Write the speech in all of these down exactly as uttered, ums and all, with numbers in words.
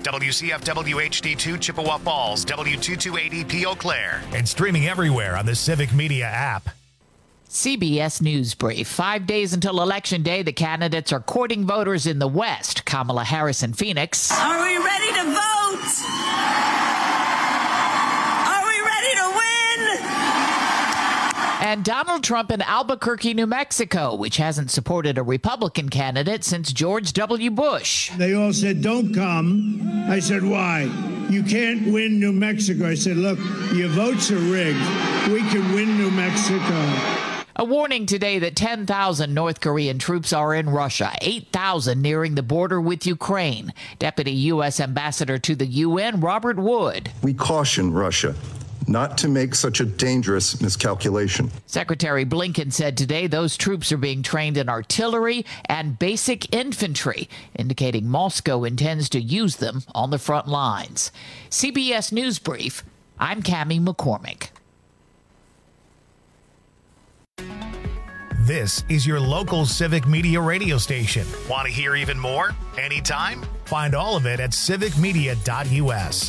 W C F W H D two Chippewa Falls, W two two eighty P Eau Claire. And streaming everywhere on the Civic Media app. C B S News Brief. Five days until Election Day, the candidates are courting voters in the West. Kamala Harris in Phoenix. Are we ready to vote? Are we ready to win? And Donald Trump in Albuquerque, New Mexico, which hasn't supported a Republican candidate since George W. Bush. They all said, don't come. I said, why? You can't win New Mexico. I said, look, your votes are rigged. We can win New Mexico. A warning today that ten thousand North Korean troops are in Russia, eight thousand nearing the border with Ukraine. Deputy U S Ambassador to the U N, Robert Wood. We caution Russia not to make such a dangerous miscalculation. Secretary Blinken said today those troops are being trained in artillery and basic infantry, indicating Moscow intends to use them on the front lines. C B S News Brief, I'm Cammie McCormick. This is your local Civic Media radio station. Want to hear even more? Anytime? Find all of it at civic media dot U S.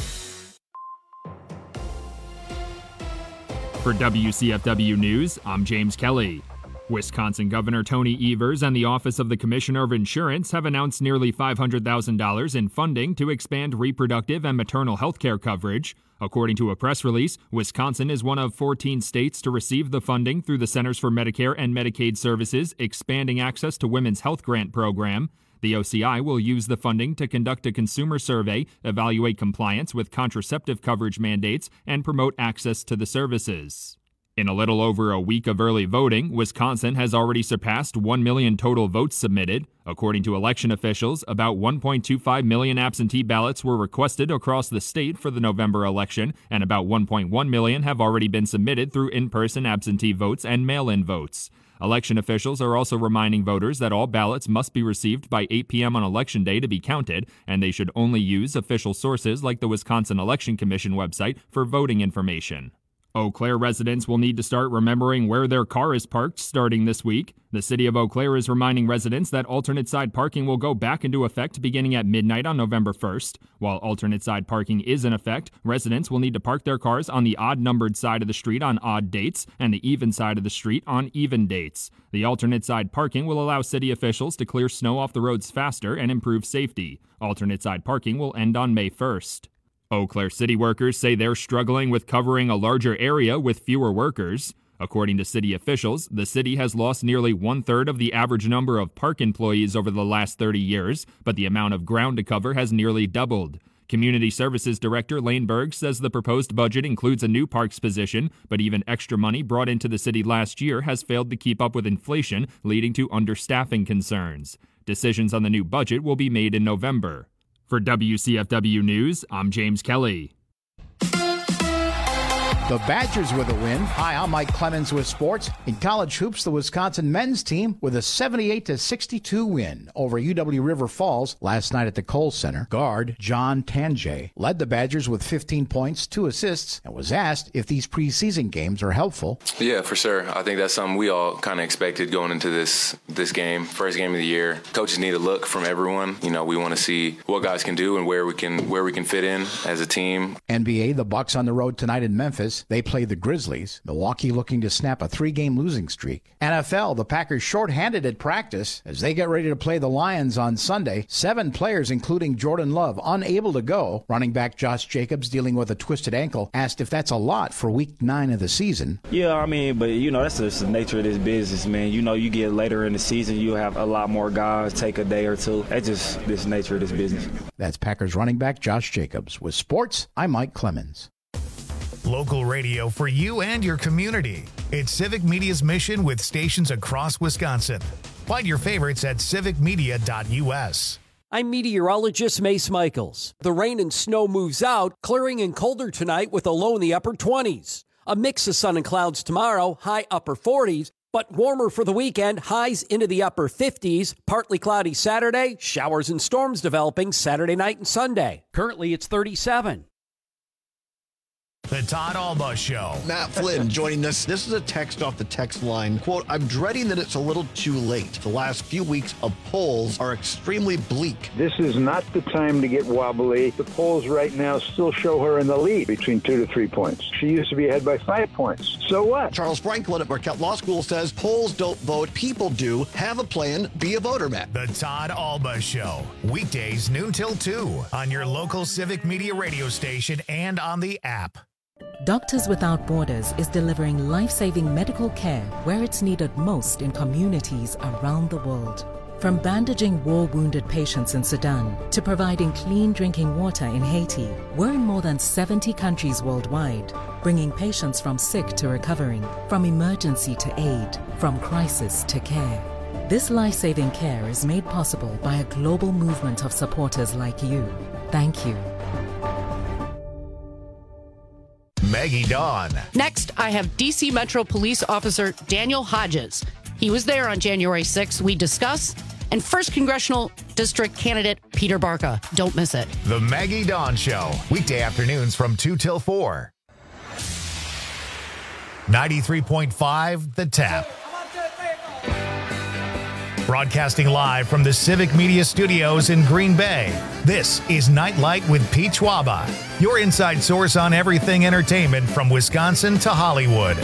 For W C F W News, I'm James Kelly. Wisconsin Governor Tony Evers and the Office of the Commissioner of Insurance have announced nearly five hundred thousand dollars in funding to expand reproductive and maternal health care coverage. According to a press release, Wisconsin is one of fourteen states to receive the funding through the Centers for Medicare and Medicaid Services Expanding Access to Women's Health Grant program. The O C I will use the funding to conduct a consumer survey, evaluate compliance with contraceptive coverage mandates, and promote access to the services. In a little over a week of early voting, Wisconsin has already surpassed one million total votes submitted. According to election officials, about one point two five million absentee ballots were requested across the state for the November election, and about one point one million have already been submitted through in-person absentee votes and mail-in votes. Election officials are also reminding voters that all ballots must be received by eight p.m. on Election Day to be counted, and they should only use official sources like the Wisconsin Election Commission website for voting information. Eau Claire residents will need to start remembering where their car is parked starting this week. The city of Eau Claire is reminding residents that alternate side parking will go back into effect beginning at midnight on November first. While alternate side parking is in effect, residents will need to park their cars on the odd-numbered side of the street on odd dates and the even side of the street on even dates. The alternate side parking will allow city officials to clear snow off the roads faster and improve safety. Alternate side parking will end on May first. Eau Claire city workers say they're struggling with covering a larger area with fewer workers. According to city officials, the city has lost nearly one-third of the average number of park employees over the last thirty years, but the amount of ground to cover has nearly doubled. Community Services Director Lane Berg says the proposed budget includes a new parks position, but even extra money brought into the city last year has failed to keep up with inflation, leading to understaffing concerns. Decisions on the new budget will be made in November. For W C F W News, I'm James Kelly. The Badgers with a win. Hi, I'm Mike Clemens with sports. In college hoops, the Wisconsin men's team with a seventy-eight to sixty-two win over U W River Falls last night at the Kohl Center. Guard John Tanjay led the Badgers with fifteen points, two assists, and was asked if these preseason games are helpful. Yeah, for sure. I think that's something we all kind of expected going into this this game, first game of the year. Coaches need a look from everyone. You know, we want to see what guys can do and where we can where we can fit in as a team. N B A, the Bucks on the road tonight in Memphis. They play the Grizzlies. Milwaukee looking to snap a three-game losing streak. N F L, the Packers shorthanded at practice as they get ready to play the Lions on Sunday. Seven players, including Jordan Love, unable to go. Running back Josh Jacobs, dealing with a twisted ankle, asked if that's a lot for week nine of the season. Yeah, I mean, but, you know, that's just the nature of this business, man. You know, you get later in the season, you have a lot more guys take a day or two. That's just this nature of this business. That's Packers running back Josh Jacobs. With sports, I'm Mike Clemens. Local radio for you and your community. It's Civic Media's mission with stations across Wisconsin. Find your favorites at civic media dot U S. I'm meteorologist Mace Michaels. The rain and snow moves out, clearing and colder tonight with a low in the upper twenties. A mix of sun and clouds tomorrow, high upper forties, but warmer for the weekend, highs into the upper fifties. Partly cloudy Saturday, showers and storms developing Saturday night and Sunday. Currently it's thirty-seven. The Todd Alba Show. Matt Flynn joining us. This is a text off the text line. Quote, I'm dreading that it's a little too late. The last few weeks of polls are extremely bleak. This is not the time to get wobbly. The polls right now still show her in the lead between two to three points. She used to be ahead by five points. So what? Charles Franklin at Marquette Law School says polls don't vote, people do. Have a plan, be a voter, Matt. The Todd Alba Show. Weekdays noon till two on your local Civic Media radio station and on the app. Doctors Without Borders is delivering life-saving medical care where it's needed most in communities around the world. From bandaging war-wounded patients in Sudan to providing clean drinking water in Haiti, we're in more than seventy countries worldwide, bringing patients from sick to recovering, from emergency to aid, from crisis to care. This life-saving care is made possible by a global movement of supporters like you. Thank you. Maggie Dawn. Next, I have D C Metro Police Officer Daniel Hodges. He was there on January sixth. We discuss. And first Congressional District candidate Peter Barca. Don't miss it. The Maggie Dawn Show. Weekday afternoons from two till four. ninety-three point five The Tap. Broadcasting live from the Civic Media Studios in Green Bay, this is Nightlight with Pete Schwaba, your inside source on everything entertainment from Wisconsin to Hollywood.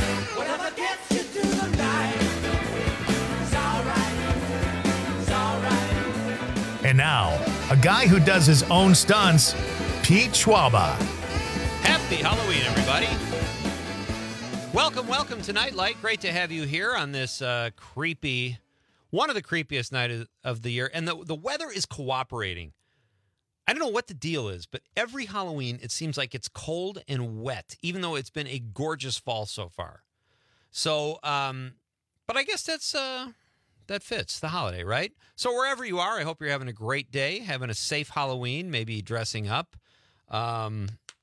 And now, a guy who does his own stunts, Pete Schwaba. Happy Halloween, everybody. Welcome, welcome to Nightlight. Great to have you here on this uh, creepy... One of the creepiest nights of the year, and the, the weather is cooperating. I don't know what the deal is, but every Halloween, it seems like it's cold and wet, even though it's been a gorgeous fall so far. So, um, but I guess that's uh, that fits the holiday, right? So wherever you are, I hope you're having a great day, having a safe Halloween, maybe dressing up. Um,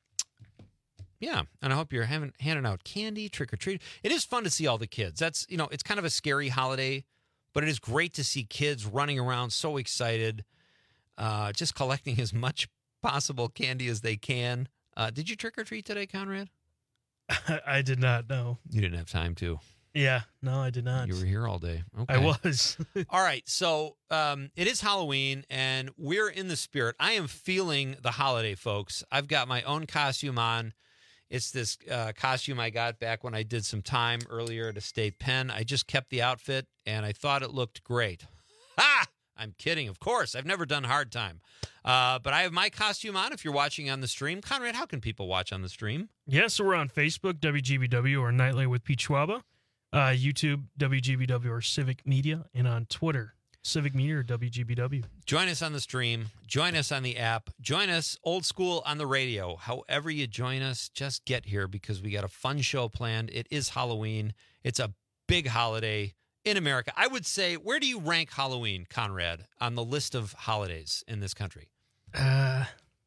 yeah, and I hope you're having handing out candy, trick-or-treat. It is fun to see all the kids. That's, you know, it's kind of a scary holiday, but it is great to see kids running around so excited, uh, just collecting as much possible candy as they can. Uh, did you trick-or-treat today, Conrad? I did not, no. You didn't have time to. Yeah, no, I did not. You were here all day. Okay. I was. All right, so um, it is Halloween, and we're in the spirit. I am feeling the holiday, folks. I've got my own costume on. It's this uh, costume I got back when I did some time earlier at a state pen. I just kept the outfit, and I thought it looked great. Ha! I'm kidding, of course. I've never done hard time. Uh, but I have my costume on if you're watching on the stream. Conrad, how can people watch on the stream? Yeah, so we're on Facebook, W G B W, or Nightlight with Pete Schwaba. Uh, YouTube, W G B W, or Civic Media. And on Twitter, Civic Media or W G B W. Join us on the stream. Join us on the app. Join us old school on the radio. However you join us, just get here because we got a fun show planned. It is Halloween. It's a big holiday in America. I would say, where do you rank Halloween, Conrad, on the list of holidays in this country? Uh,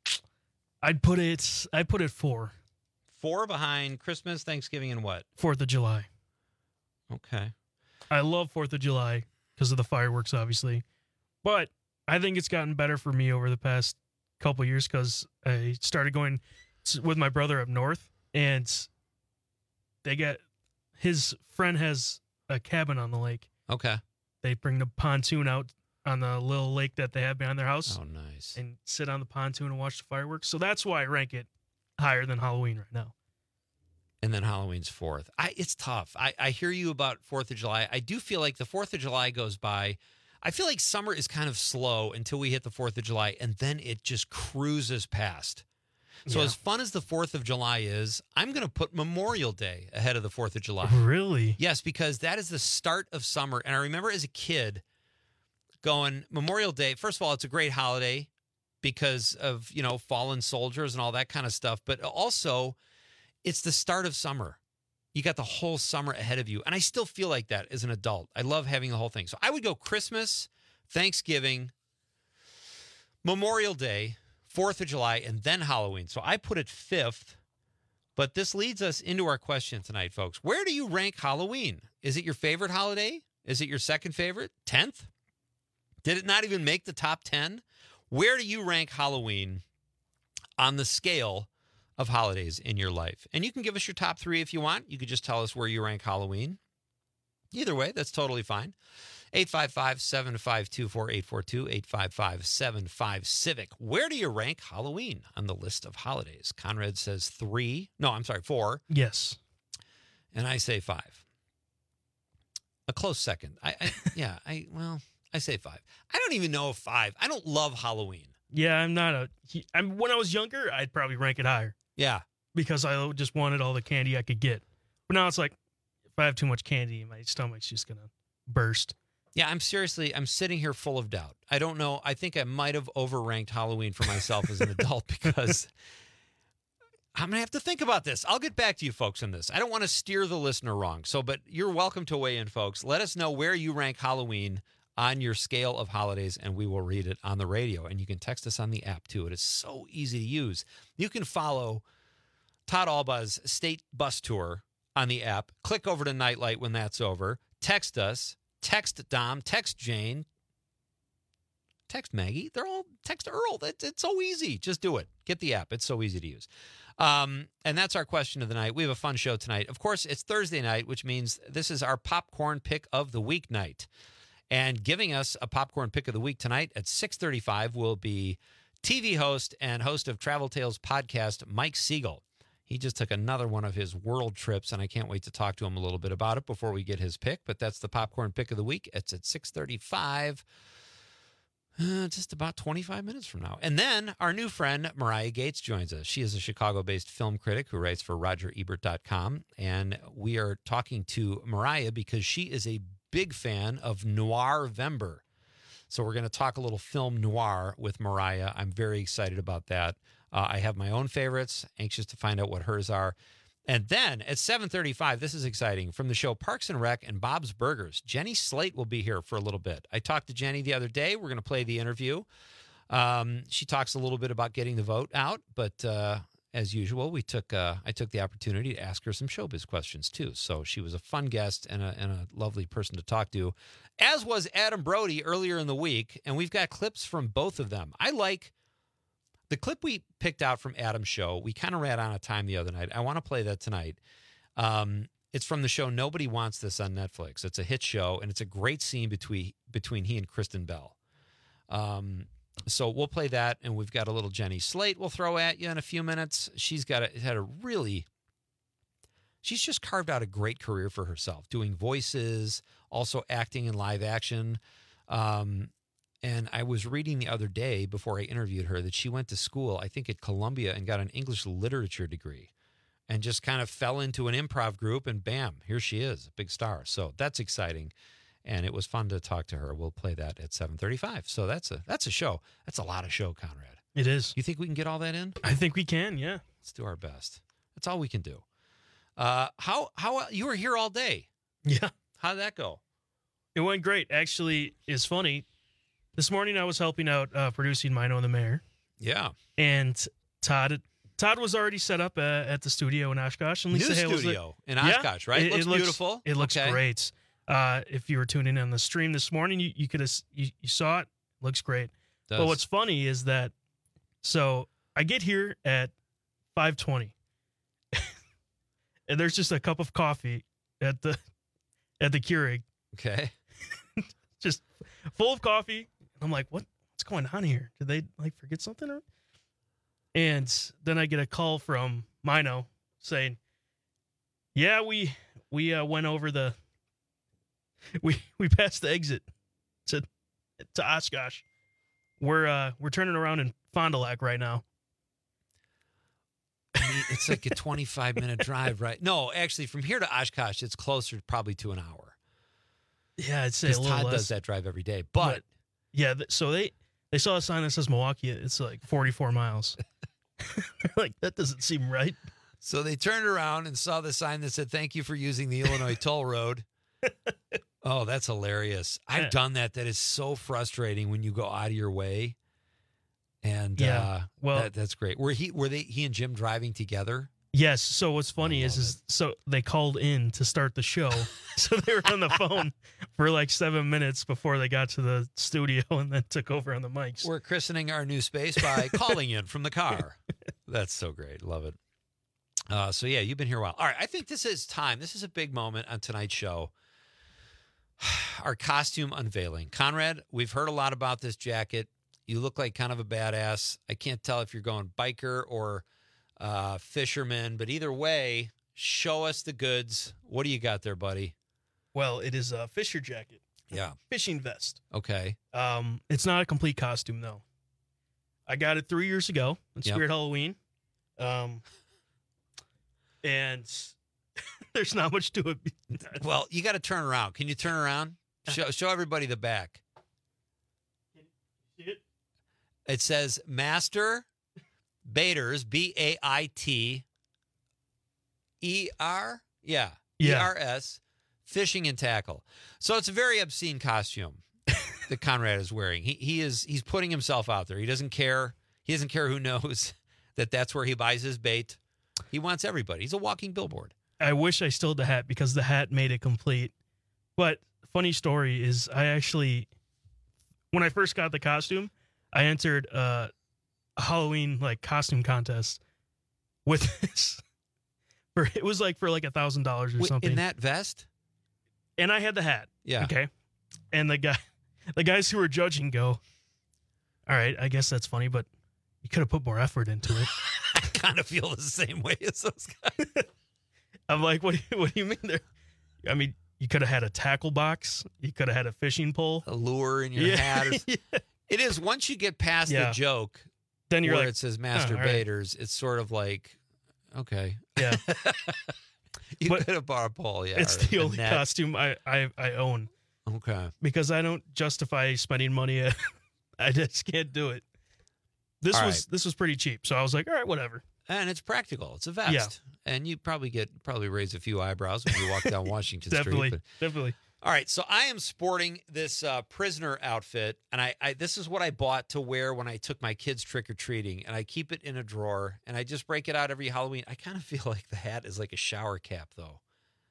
I'd put it, I'd put it four. Four behind Christmas, Thanksgiving, and what? Fourth of July. Okay. I love Fourth of July because of the fireworks, obviously. But I think it's gotten better for me over the past couple of years because I started going with my brother up north, and they get his friend has a cabin on the lake. Okay. They bring the pontoon out on the little lake that they have behind their house. Oh, nice. And sit on the pontoon and watch the fireworks. So that's why I rank it higher than Halloween right now. And then Halloween's fourth. I, it's tough. I, I hear you about fourth of July. I do feel like the fourth of July goes by. I feel like summer is kind of slow until we hit the fourth of July, and then it just cruises past. So yeah. As fun as the fourth of July is, I'm going to put Memorial Day ahead of the fourth of July. Really? Yes, because that is the start of summer. And I remember as a kid going, Memorial Day, first of all, it's a great holiday because of, you know, fallen soldiers and all that kind of stuff. But also, it's the start of summer. You got the whole summer ahead of you. And I still feel like that as an adult. I love having the whole thing. So I would go Christmas, Thanksgiving, Memorial Day, fourth of July, and then Halloween. So I put it fifth. But this leads us into our question tonight, folks. Where do you rank Halloween? Is it your favorite holiday? Is it your second favorite? tenth? Did it not even make the top ten? Where do you rank Halloween on the scale of holidays in your life. And you can give us your top three if you want. You could just tell us where you rank Halloween. Either way, that's totally fine. eight five five, seven five two, four eight four two, eight five five, seven five, Civic. Where do you rank Halloween on the list of holidays? Conrad says three. No, I'm sorry, four. Yes. And I say five. A close second. I, I yeah, I well, I say five. I don't even know if five. I don't love Halloween. Yeah, I'm not a. He, I'm when I was younger, I'd probably rank it higher. Yeah, because I just wanted all the candy I could get. But now it's like, if I have too much candy, my stomach's just gonna burst. Yeah, I'm seriously. I'm sitting here full of doubt. I don't know. I think I might have overranked Halloween for myself as an adult because I'm gonna have to think about this. I'll get back to you folks on this. I don't want to steer the listener wrong. So, but you're welcome to weigh in, folks. Let us know where you rank Halloween on your scale of holidays, and we will read it on the radio. And you can text us on the app, too. It is so easy to use. You can follow Todd Albaugh's State Bus Tour on the app. Click over to Nightlight when that's over. Text us. Text Dom. Text Jane. Text Maggie. They're all text Earl. It's, it's so easy. Just do it. Get the app. It's so easy to use. Um, and that's our question of the night. We have a fun show tonight. Of course, it's Thursday night, which means this is our popcorn pick of the week night. And giving us a popcorn pick of the week tonight at six thirty-five will be T V host and host of Travel Tales podcast, Mike Siegel. He just took another one of his world trips, and I can't wait to talk to him a little bit about it before we get his pick. But that's the popcorn pick of the week. It's at six thirty-five, uh, just about twenty-five minutes from now. And then our new friend, Mariah Gates, joins us. She is a Chicago-based film critic who writes for Roger Ebert dot com. And we are talking to Mariah because she is a big fan of Noirvember. So we're going to talk a little film noir with Mariah. I'm very excited about that. Uh, I have my own favorites, anxious to find out what hers are. And then at seven thirty-five, this is exciting, from the show Parks and Rec and Bob's Burgers, Jenny Slate will be here for a little bit. I talked to Jenny the other day. We're going to play the interview. Um, she talks a little bit about getting the vote out, but uh, as usual, we took uh, I took the opportunity to ask her some showbiz questions, too. So she was a fun guest and a, and a lovely person to talk to, as was Adam Brody earlier in the week. And we've got clips from both of them. I like the clip we picked out from Adam's show. We kind of ran out of time the other night. I want to play that tonight. Um, it's from the show Nobody Wants This on Netflix. It's a hit show, and it's a great scene between, between he and Kristen Bell. Um So we'll play that, and we've got a little Jenny Slate we'll throw at you in a few minutes. She's got a, had a really, she's just carved out a great career for herself, doing voices, also acting in live action. Um, and I was reading the other day before I interviewed her that she went to school, I think at Columbia, and got an English literature degree and just kind of fell into an improv group, and bam, here she is, a big star. So that's exciting. And it was fun to talk to her. We'll play that at seven thirty-five. So that's a that's a show. That's a lot of show, Conrad. It is. You think we can get all that in? I think we can, yeah. Let's do our best. That's all we can do. Uh, how how you were here all day? Yeah. How did that go? It went great. Actually, it's funny. This morning I was helping out uh, producing Mino and the Mayor. Yeah. And Todd Todd was already set up uh, at the studio in Oshkosh. And Lisa New Hale studio was in Oshkosh, yeah, right? It, It looks it looks beautiful. It looks okay. great. Uh, if you were tuning in on the stream this morning, you, you could have you, you saw it. Looks great. Does. But what's funny is that, so I get here at five twenty, and there's just a cup of coffee at the at the Keurig. Okay. Just full of coffee. I'm like, what? What's going on here? Did they like forget something? Or? And then I get a call from Mino saying, "Yeah, we we uh, went over the." We we passed the exit to to Oshkosh. We're uh we're turning around in Fond du Lac right now. I mean, it's like a twenty-five minute drive, right? No, actually, from here to Oshkosh, it's closer probably to an hour. Yeah, I'd say a little Todd less. does that drive every day, but, but yeah, th- so they they saw a sign that says Milwaukee. It's like forty-four miles. They're like, that doesn't seem right. So they turned around and saw the sign that said, "Thank you for using the Illinois Toll Road." Oh, that's hilarious. I've Yeah. done that. That is so frustrating when you go out of your way. And Yeah, uh, well- that, that's great. Were he were they he and Jim driving together? Yes. So what's funny is, is so they called in to start the show. So they were on the phone for like seven minutes before they got to the studio, and then took over on the mics. We're christening our new space by calling in from the car. That's so great. Love it. Uh, so, yeah, you've been here a while. All right, I think this is time. This is a big moment on tonight's show. Our costume unveiling. Conrad, we've heard a lot about this jacket. You look like kind of a badass. I can't tell if you're going biker or uh, fisherman, but either way, show us the goods. What do you got there, buddy? Well, it is a fisher jacket. Yeah. Fishing vest. Okay. Um, it's not a complete costume, though. I got it three years ago on Yep. Spirit Halloween. Um, and there's not much to it. Well, you got to turn around. Can you turn around? Show, show everybody the back. See it? It says Master Baiters, B A I T E R? Yeah. Yeah. E R S, fishing and tackle. So it's a very obscene costume that Conrad is wearing. He he is he's putting himself out there. He doesn't care. He doesn't care who knows that that's where he buys his bait. He wants everybody. He's a walking billboard. I wish I still had the hat because the hat made it complete. But funny story is I actually, when I first got the costume, I entered uh, a Halloween like costume contest with this. For it was like for like a thousand dollars or Wait, something. in that vest? And I had the hat. Yeah. Okay. And the guy, the guys who were judging go, all right, I guess that's funny, but you could have put more effort into it. I kind of feel the same way as those guys. I'm like, what do you, what do you mean there? I mean, you could have had a tackle box. You could have had a fishing pole. A lure in your Yeah. hat. Or, yeah. It is, once you get past Yeah. the joke, Then you're where like, it says oh, Master all right. Baiters, it's sort of like, okay. Yeah. You But could have bought a pole, yeah. It's or the a only net. costume I, I, I own Okay. because I don't justify spending money. I just can't do it. This All was right. this was pretty cheap, so I was like, all right, whatever. And it's practical. It's a vest. Yeah. And you probably get probably raise a few eyebrows when you walk down Washington Definitely, Street. definitely. All right, so I am sporting this uh, prisoner outfit, and I, I this is what I bought to wear when I took my kids trick-or-treating, and I keep it in a drawer, and I just break it out every Halloween. I kind of feel like the hat is like a shower cap, though.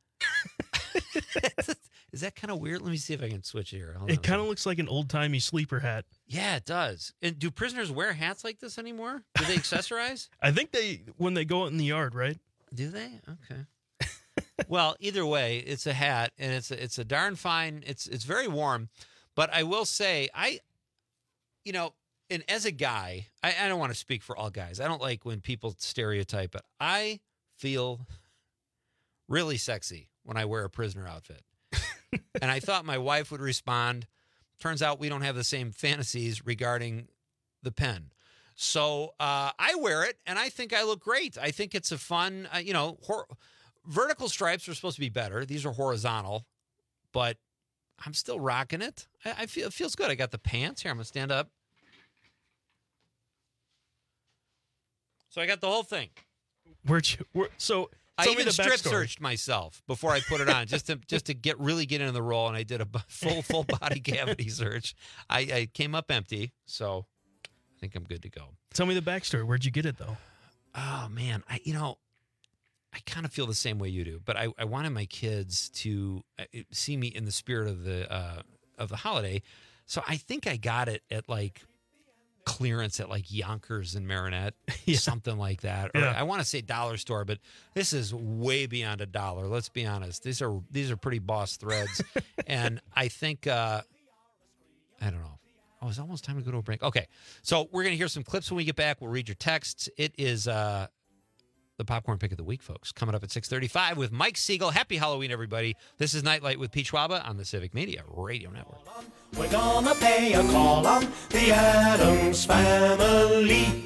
Is that kind of weird? Let me see if I can switch here. Hold It on. kind of looks like an old timey sleeper hat. Yeah, it does. And do prisoners wear hats like this anymore? Do they accessorize? I think they when they go out in the yard, right? Do they? Okay. Well, either way, it's a hat, and it's a, it's a darn fine. It's it's very warm, but I will say, I, you know, and as a guy, I, I don't want to speak for all guys. I don't like when people stereotype, but I feel really sexy when I wear a prisoner outfit. And I thought my wife would respond. Turns out we don't have the same fantasies regarding the pen. So uh, I wear it, and I think I look great. I think it's a fun, uh, you know, hor- vertical stripes are supposed to be better. These are horizontal, but I'm still rocking it. I, I feel it feels good. I got the pants here. I'm gonna stand up. So I got the whole thing. Where'd you? Where, so I tell me even the strip backstory. searched myself before I put it on, just to just to get really get into the role, and I did a b- full full body cavity search. I, I came up empty, so I think I'm good to go. Tell me the backstory. Where'd you get it though? Oh man, I you know, I kind of feel the same way you do, but I, I wanted my kids to uh, see me in the spirit of the uh, of the holiday, so I think I got it at like clearance at like Yonkers and Marinette, Yeah. something like that. Or Yeah. I want to say dollar store, but this is way beyond a dollar. Let's be honest. These are these are pretty boss threads, and I think uh, I don't know. Oh, it's almost time to go to a break. Okay, so we're gonna hear some clips when we get back. We'll read your texts. It is uh, the popcorn pick of the week, folks. Coming up at six thirty-five with Mike Siegel. Happy Halloween, everybody. This is Nightlight with Pete Schwaba on the Civic Media Radio Network. We're gonna pay a call on the Addams Family.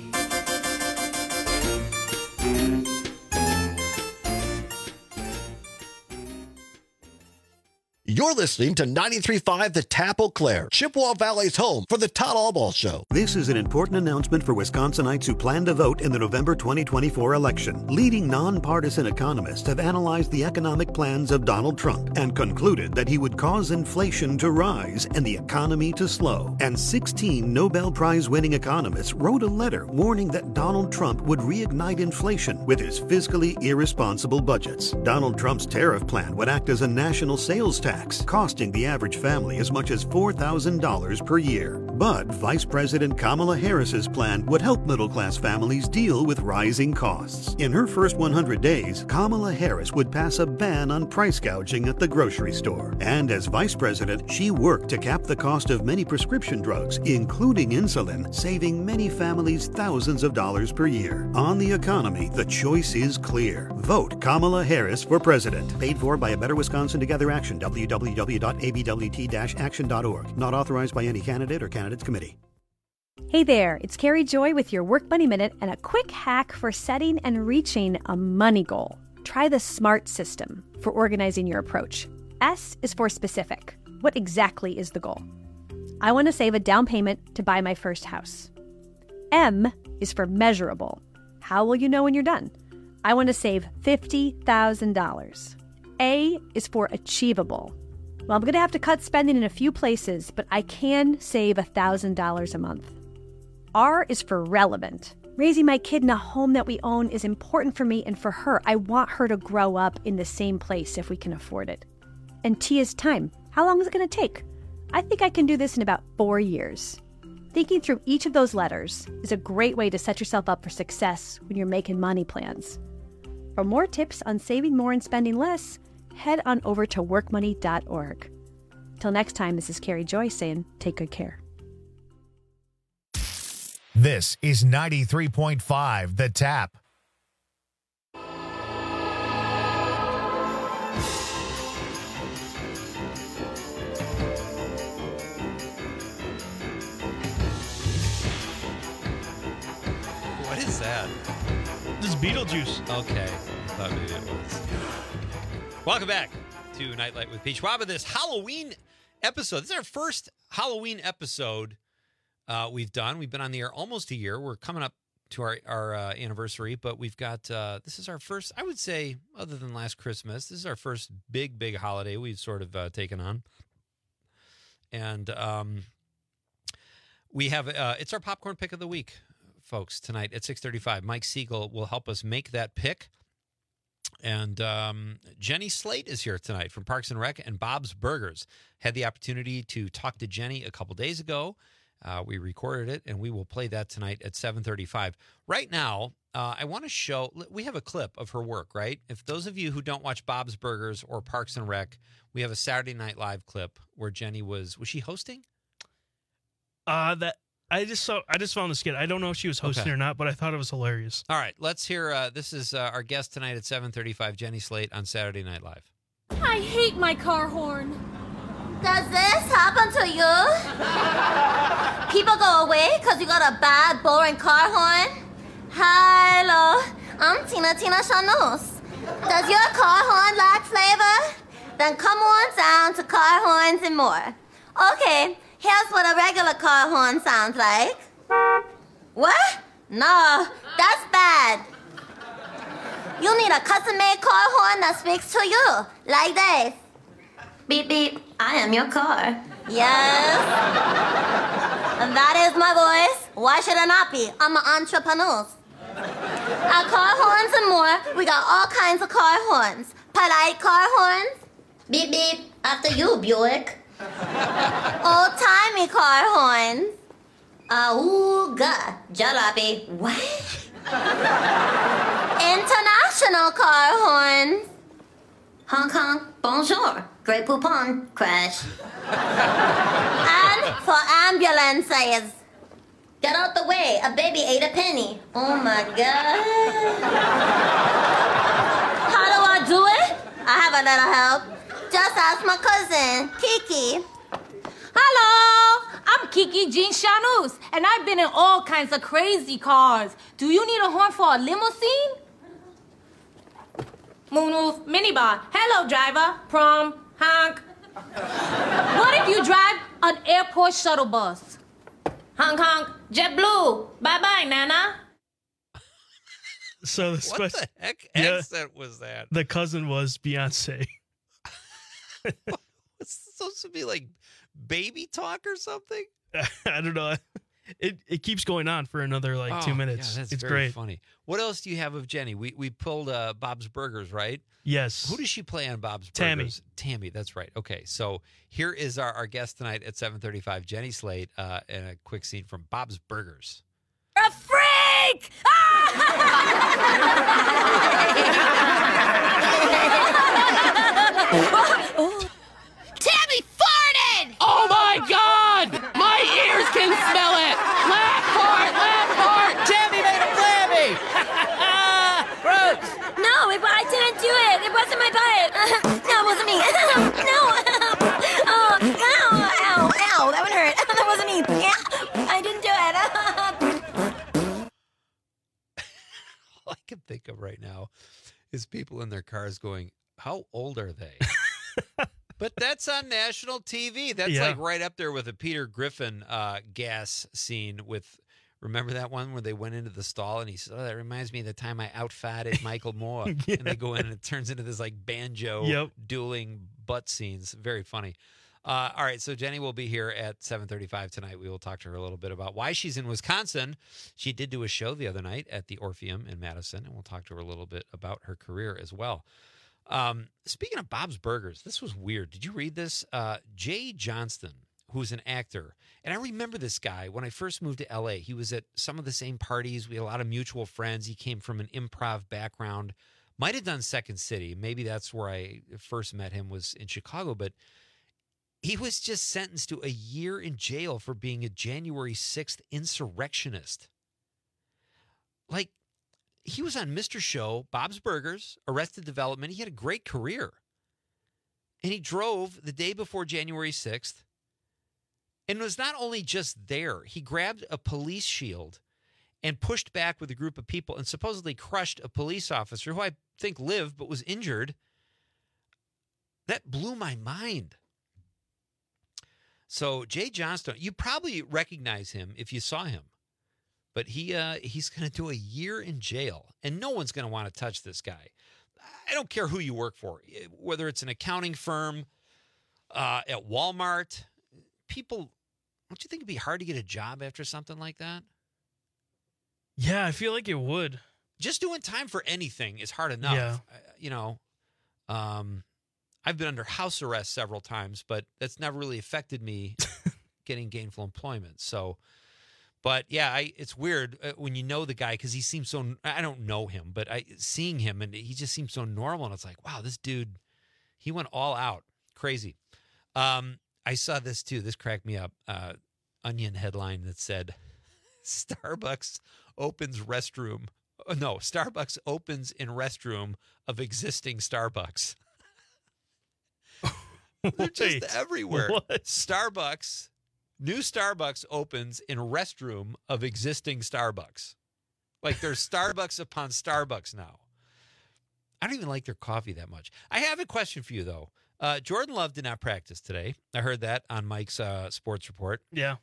You're listening to ninety-three point five The Tap Eau Claire, Chippewa Valley's home for the Todd Allball Show. This is an important announcement for Wisconsinites who plan to vote in the November twenty twenty-four election. Leading nonpartisan economists have analyzed the economic plans of Donald Trump and concluded that he would cause inflation to rise and the economy to slow. And sixteen Nobel Prize-winning economists wrote a letter warning that Donald Trump would reignite inflation with his fiscally irresponsible budgets. Donald Trump's tariff plan would act as a national sales tax, costing the average family as much as four thousand dollars per year. But Vice President Kamala Harris's plan would help middle-class families deal with rising costs. In her first one hundred days, Kamala Harris would pass a ban on price gouging at the grocery store. And as vice president, she worked to cap the cost of many prescription drugs, including insulin, saving many families thousands of dollars per year. On the economy, the choice is clear. Vote Kamala Harris for president. Paid for by a Better Wisconsin Together Action, w w w dot a b w t dash action dot org. Not authorized by any candidate or candidates committee. Hey there, it's Carrie Joy with your Work Money Minute and a quick hack for setting and reaching a money goal. Try the SMART system for organizing your approach. S is for specific. What exactly is the goal? I want to save a down payment to buy my first house. M is for measurable. How will you know when you're done? I want to save fifty thousand dollars. A is for achievable. Well, I'm going to have to cut spending in a few places, but I can save one thousand dollars a month. R is for relevant. Raising my kid in a home that we own is important for me and for her. I want her to grow up in the same place if we can afford it. And T is time. How long is it going to take? I think I can do this in about four years. Thinking through each of those letters is a great way to set yourself up for success when you're making money plans. For more tips on saving more and spending less, head on over to work money dot org. Till next time, this is Carrie Joy saying, take good care. This is ninety-three point five The Tap. What is that? This is Beetlejuice. Okay. I thought maybe it was. Welcome back to Nightlight with Peach Wabba. This Halloween episode. This is our first Halloween episode uh, we've done. We've been on the air almost a year. We're coming up to our, our uh, anniversary, but we've got, uh, this is our first, I would say, other than last Christmas, this is our first big, big holiday we've sort of uh, taken on. And um, we have, uh, it's our popcorn pick of the week, folks, tonight at six thirty-five. Mike Siegel will help us make that pick. And um, Jenny Slate is here tonight from Parks and Rec and Bob's Burgers. Had the opportunity to talk to Jenny a couple days ago. Uh, we recorded it, and we will play that tonight at seven thirty-five. Right now, uh, I want to show, we have a clip of her work, right? If those of you who don't watch Bob's Burgers or Parks and Rec, we have a Saturday Night Live clip where Jenny was, was she hosting? Uh, that I just saw. I just found the skit. I don't know if she was hosting Okay. or not, but I thought it was hilarious. All right, let's hear, uh, this is uh, our guest tonight at seven thirty-five, Jenny Slate on Saturday Night Live. I hate my car horn. Does this happen to you? People go away because you got a bad, boring car horn? Hello, I'm Tina Tina Chanus. Does your car horn lack flavor? Then come on down to Car Horns and More. Okay, here's what a regular car horn sounds like. What? No, that's bad. You need a custom-made car horn that speaks to you, like this. Beep, beep, I am your car. Yes. And that is my voice. Why should it not be? I'm an entrepreneur. At Car Horns and More, we got all kinds of car horns. Polite car horns. Beep, beep, after you, Buick. Old-timey car horns. Auga, jalopy. What? International car horns. Hong Kong, bonjour. Great poupon, crash. And for ambulances. Get out the way, a baby ate a penny. Oh my God. How do I do it? I have a little help. Just ask my cousin, Kiki. Hello, I'm Kiki Jean Chanus, and I've been in all kinds of crazy cars. Do you need a horn for a limousine? Moonroof, minibar. Hello, driver. Prom, honk. What if you drive an airport shuttle bus? Honk, honk. JetBlue. Bye-bye, Nana. So the What spec- the heck Yeah. accent was that? The cousin was Beyonce. It's supposed to be like baby talk or something? I don't know. it, it keeps going on for another like two Oh, minutes. Yeah, that's it's very great. funny. What else do you have of Jenny? We we pulled uh, Bob's Burgers, right? Yes. Who does she play on Bob's Tammy. Burgers? Tammy. That's right. Okay, so here is our, our guest tonight at seven thirty-five, Jenny Slate, uh, and a quick scene from Bob's Burgers. A freak! Tammy farted! Oh my God! My ears can smell it! Laugh fart! Laugh fart! Tammy made a flammy! Gross! No, it, I didn't do it. It wasn't my butt. No, it wasn't me. No. Oh, ow, ow, ow. That would hurt. That wasn't me. I didn't do it. All I can think of right now is people in their cars going, how old are they? But that's on national T V. That's Yeah. like right up there with a Peter Griffin uh, gas scene with, remember that one where they went into the stall and he said, oh, that reminds me of the time I outfatted Michael Moore. Yeah. And they go in and it turns into this like banjo Yep. dueling butt scenes. Very funny. Uh, all right, so Jenny will be here at seven thirty-five tonight. We will talk to her a little bit about why she's in Wisconsin. She did do a show the other night at the Orpheum in Madison, and we'll talk to her a little bit about her career as well. Um, speaking of Bob's Burgers, this was weird. Did you read this? Uh, Jay Johnston, who's an actor, and I remember this guy when I first moved to L A. He was at some of the same parties. We had a lot of mutual friends. He came from an improv background. Might have done Second City. Maybe that's where I first met him, was in Chicago, but he was just sentenced to a year in jail for being a January sixth insurrectionist. Like, he was on Mister Show, Bob's Burgers, Arrested Development. He had a great career. And he drove the day before January sixth and was not only just there, he grabbed a police shield and pushed back with a group of people and supposedly crushed a police officer who I think lived but was injured. That blew my mind. So Jay Johnston, you probably recognize him if you saw him. But he uh, he's going to do a year in jail, and no one's going to want to touch this guy. I don't care who you work for, whether it's an accounting firm, uh, at Walmart. People, don't you think it'd be hard to get a job after something like that? Yeah, I feel like it would. Just doing time for anything is hard enough. Yeah. Uh, You know, um, I've been under house arrest several times, but that's never really affected me getting gainful employment. So... But yeah, I, it's weird uh, when you know the guy because he seems so. I don't know him, but I seeing him and he just seems so normal. And it's like, wow, this dude, he went all out, crazy. Um, I saw this too. This cracked me up. Uh, Onion headline that said, "Starbucks opens restroom." Oh, no, Starbucks opens in restroom of existing Starbucks. They're just Wait, everywhere. what? Starbucks. New Starbucks opens in restroom of existing Starbucks. Like there's Starbucks upon Starbucks now. I don't even like their coffee that much. I have a question for you, though. Uh, Jordan Love did not practice today. I heard that on Mike's uh, sports report. Yeah.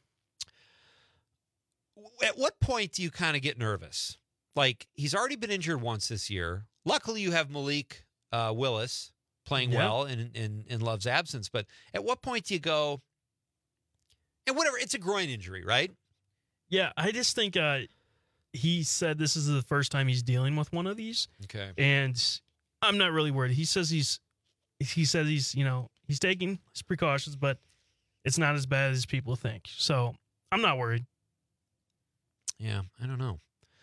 At what point do you kind of get nervous? Like, he's already been injured once this year. Luckily, you have Malik uh, Willis playing Yeah. well in, in, in Love's absence. But at what point do you go... And whatever, it's a groin injury, right? Yeah, I just think uh, he said this is the first time he's dealing with one of these. Okay. And I'm not really worried. He says he's, he said he's, you know, he's taking his precautions, but it's not as bad as people think. So I'm not worried. Yeah, I don't know.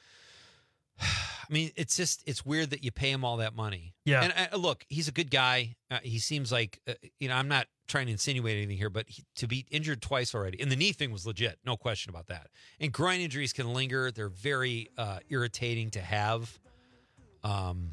I mean, it's just, it's weird that you pay him all that money. Yeah. And uh, look, he's a good guy. Uh, he seems like, uh, you know, I'm not trying to insinuate anything here, but he, to be injured twice already, and the knee thing was legit, no question about that. And groin injuries can linger. They're very uh, irritating to have. Um,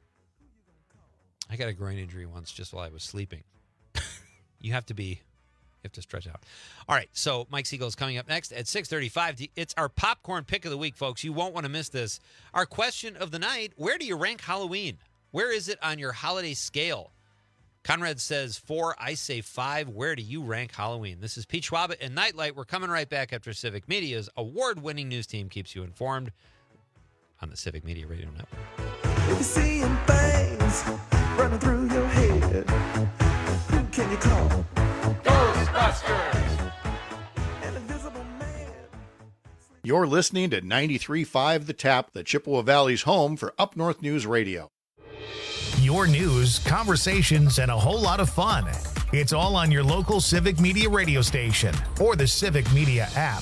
I got a groin injury once just while I was sleeping. You have to be, you have to stretch out. All right, so Mike Siegel is coming up next at six thirty-five. It's our popcorn pick of the week, folks. You won't want to miss this. Our question of the night, where do you rank Halloween? Where is it on your holiday scale? Conrad says four, I say five. Where do you rank Halloween? This is Pete Schwab and Nightlight. We're coming right back after Civic Media's award-winning news team keeps you informed on the Civic Media Radio Network. If you're seeing things running through your head, who can you call? Ghostbusters! An invisible man You're listening to ninety-three point five The Tap, the Chippewa Valley's home for Up North News Radio. Your news, conversations, and a whole lot of fun. It's all on your local Civic Media radio station or the Civic Media app.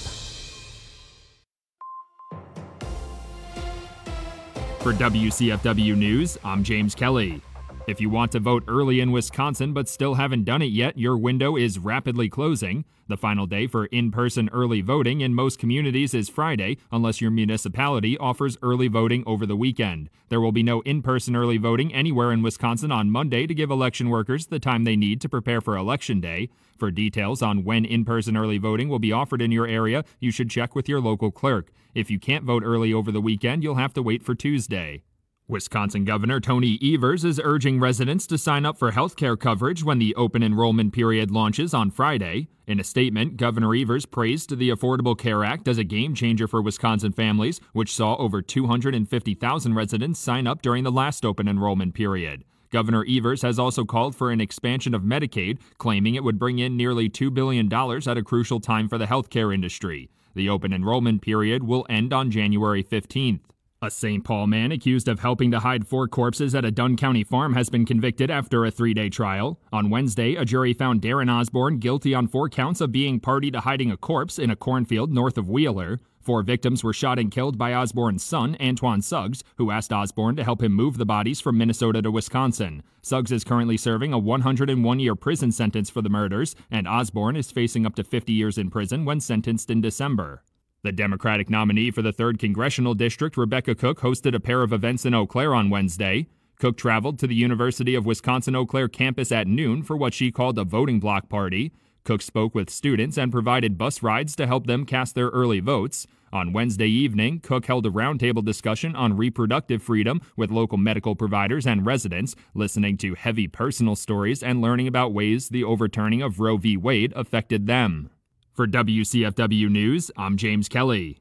For W C F W News, I'm James Kelly. If you want to vote early in Wisconsin but still haven't done it yet, your window is rapidly closing. The final day for in-person early voting in most communities is Friday, unless your municipality offers early voting over the weekend. There will be no in-person early voting anywhere in Wisconsin on Monday to give election workers the time they need to prepare for Election Day. For details on when in-person early voting will be offered in your area, you should check with your local clerk. If you can't vote early over the weekend, you'll have to wait for Tuesday. Wisconsin Governor Tony Evers is urging residents to sign up for health care coverage when the open enrollment period launches on Friday. In a statement, Governor Evers praised the Affordable Care Act as a game changer for Wisconsin families, which saw over two hundred fifty thousand residents sign up during the last open enrollment period. Governor Evers has also called for an expansion of Medicaid, claiming it would bring in nearly two billion dollars at a crucial time for the healthcare industry. The open enrollment period will end on January fifteenth. A Saint Paul man accused of helping to hide four corpses at a Dunn County farm has been convicted after a three-day trial. On Wednesday, a jury found Darren Osborne guilty on four counts of being party to hiding a corpse in a cornfield north of Wheeler. Four victims were shot and killed by Osborne's son, Antoine Suggs, who asked Osborne to help him move the bodies from Minnesota to Wisconsin. Suggs is currently serving a one hundred one year prison sentence for the murders, and Osborne is facing up to fifty years in prison when sentenced in December. The Democratic nominee for the third Congressional District, Rebecca Cook, hosted a pair of events in Eau Claire on Wednesday. Cook traveled to the University of Wisconsin-Eau Claire campus at noon for what she called a voting block party. Cook spoke with students and provided bus rides to help them cast their early votes. On Wednesday evening, Cook held a roundtable discussion on reproductive freedom with local medical providers and residents, listening to heavy personal stories and learning about ways the overturning of Roe v. Wade affected them. For W C F W News, I'm James Kelly.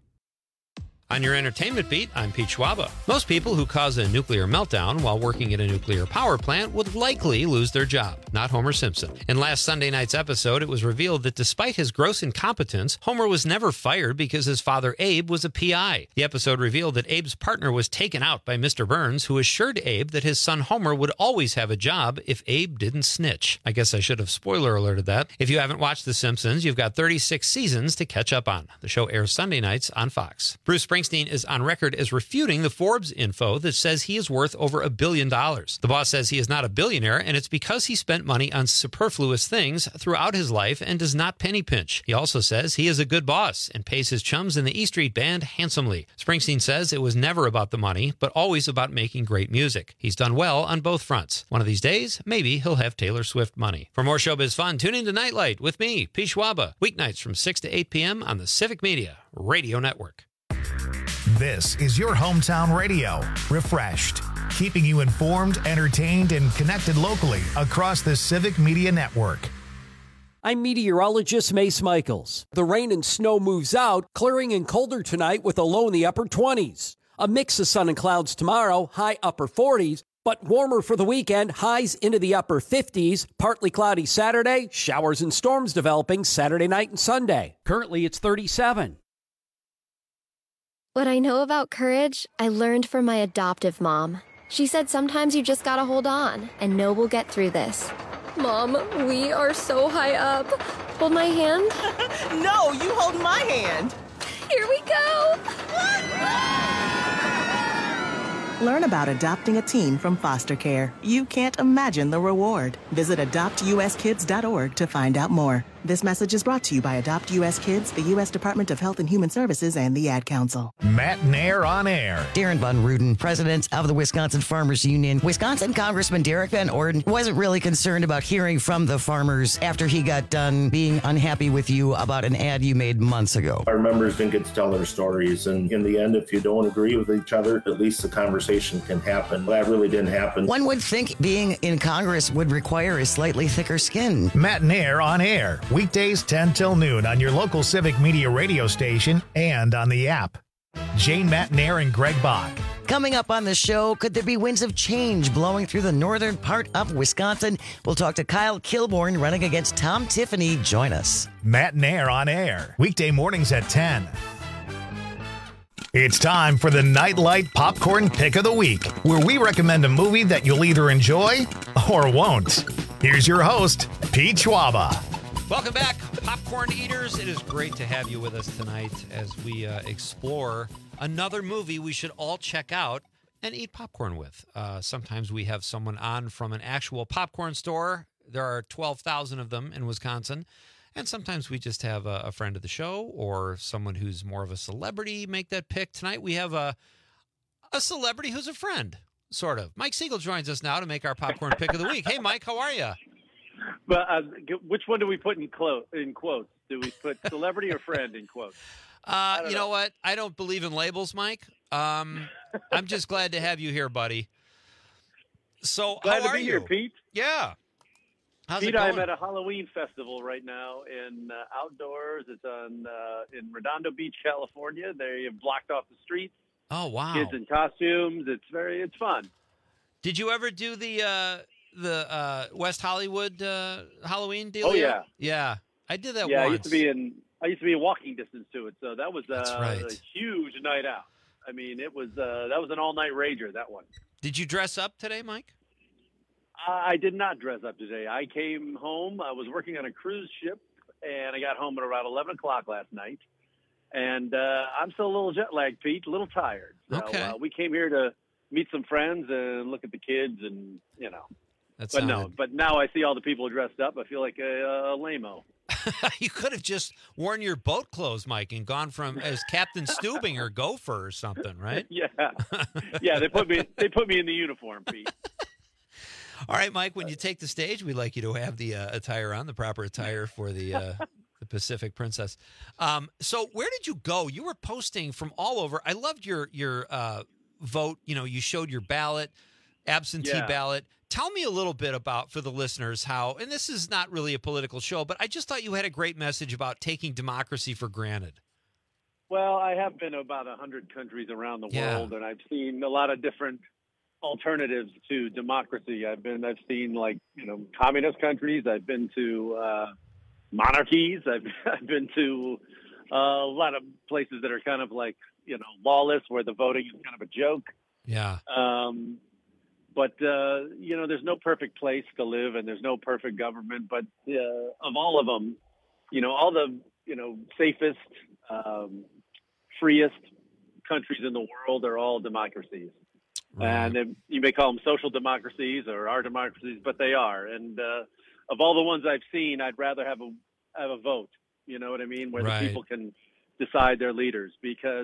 On your entertainment beat, I'm Pete Schwaba. Most people who cause a nuclear meltdown while working at a nuclear power plant would likely lose their job, not Homer Simpson. In last Sunday night's episode, it was revealed that despite his gross incompetence, Homer was never fired because his father Abe was a P I. The episode revealed that Abe's partner was taken out by Mister Burns, who assured Abe that his son Homer would always have a job if Abe didn't snitch. I guess I should have spoiler alerted that. If you haven't watched The Simpsons, you've got thirty-six seasons to catch up on. The show airs Sunday nights on Fox. Bruce Springsteen is on record as refuting the Forbes info that says he is worth over a billion dollars. The boss says he is not a billionaire, and it's because he spent money on superfluous things throughout his life and does not penny pinch. He also says he is a good boss and pays his chums in the E Street Band handsomely. Springsteen says it was never about the money, but always about making great music. He's done well on both fronts. One of these days, maybe he'll have Taylor Swift money. For more showbiz fun, tune in to Nightlight with me, Pete Schwaba, weeknights from six to eight p.m. on the Civic Media Radio Network. This is your hometown radio, refreshed, keeping you informed, entertained, and connected locally across the Civic Media Network. I'm meteorologist Mace Michaels. The rain and snow moves out, clearing and colder tonight with a low in the upper twenties. A mix of sun and clouds tomorrow, high upper forties, but warmer for the weekend, highs into the upper fifties. Partly cloudy Saturday, showers and storms developing Saturday night and Sunday. Currently it's thirty-seven. What I know about courage, I learned from my adoptive mom. She said sometimes you just gotta hold on and know we'll get through this. Mom, we are so high up. Hold my hand. No, you hold my hand. Here we go. Learn about adopting a teen from foster care. You can't imagine the reward. Visit adopt u s kids dot org to find out more. This message is brought to you by Adopt U S Kids, the U S Department of Health and Human Services, and the Ad Council. Matt Nair on air. Darren Von Ruden, president of the Wisconsin Farmers Union. Wisconsin Congressman Derek Van Orden wasn't really concerned about hearing from the farmers after he got done being unhappy with you about an ad you made months ago. Our members didn't get to tell their stories, and in the end, if you don't agree with each other, at least the conversation can happen. That really didn't happen. One would think being in Congress would require a slightly thicker skin. Matt Nair on air. Weekdays ten till noon on your local Civic Media radio station and on the app. Jane Matt Nair and Greg Bach. Coming up on the show, could there be winds of change blowing through the northern part of Wisconsin? We'll talk to Kyle Kilborn running against Tom Tiffany. Join us. Matt Nair on air. Weekday mornings at ten. It's time for the Nightlight Popcorn Pick of the Week, where we recommend a movie that you'll either enjoy or won't. Here's your host, Pete Schwaba. Welcome back, popcorn eaters. It is great to have you with us tonight as we uh, explore another movie we should all check out and eat popcorn with. Uh, sometimes we have someone on from an actual popcorn store. There are twelve thousand of them in Wisconsin. And sometimes we just have a, a friend of the show or someone who's more of a celebrity make that pick. Tonight we have a a celebrity who's a friend, sort of. Mike Siegel joins us now to make our popcorn pick of the week. Hey, Mike, how are you? But uh, which one do we put in, clo- in quotes? Do we put celebrity or friend in quotes? Uh, you know. know what? I don't believe in labels, Mike. Um, I'm just glad to have you here, buddy. So Glad how to are be you? here, Pete. Yeah. How's Pete, it going? I'm at a Halloween festival right now in uh, outdoors. It's on uh, in Redondo Beach, California. They have blocked off the streets. Oh wow! Kids in costumes. It's very it's fun. Did you ever do the uh, the uh, West Hollywood uh, Halloween deal? Oh yeah, yeah. I did that yeah, once. I used to be in I used to be in walking distance to it, so that was uh, That's right. a huge night out. I mean, it was uh, that was an all night rager. That one. Did you dress up today, Mike? I did not dress up today. I came home. I was working on a cruise ship, and I got home at around eleven o'clock last night. And uh, I'm still a little jet lagged, Pete, a little tired. So Okay. uh, we came here to meet some friends and look at the kids, and you know. That but no, sounded- but now I see all the people dressed up. I feel like a, a lame-o. You could have just worn your boat clothes, Mike, and gone from as Captain Stubing or Gopher or something, right? yeah, yeah. They put me. They put me in the uniform, Pete. All right, Mike, when you take the stage, we'd like you to have the uh, attire on, the proper attire for the uh, the Pacific Princess. Um, so where did you go? You were posting from all over. I loved your your uh, vote. You know, you showed your ballot, absentee Yeah. ballot. Tell me a little bit about, for the listeners, how, and this is not really a political show, but I just thought you had a great message about taking democracy for granted. Well, I have been to about a hundred countries around the Yeah. world, and I've seen a lot of different alternatives to democracy. I've been, I've seen like you know communist countries. I've been to uh, monarchies. I've, I've been to uh, a lot of places that are kind of like you know lawless, where the voting is kind of a joke. Yeah. Um, but uh, you know, there's no perfect place to live, and there's no perfect government. But uh, of all of them, you know, all the you know safest, um, freest countries in the world are all democracies. And then you may call them social democracies or our democracies, but they are. And uh, of all the ones I've seen, I'd rather have a have a vote. You know what I mean? Where Right. the people can decide their leaders, because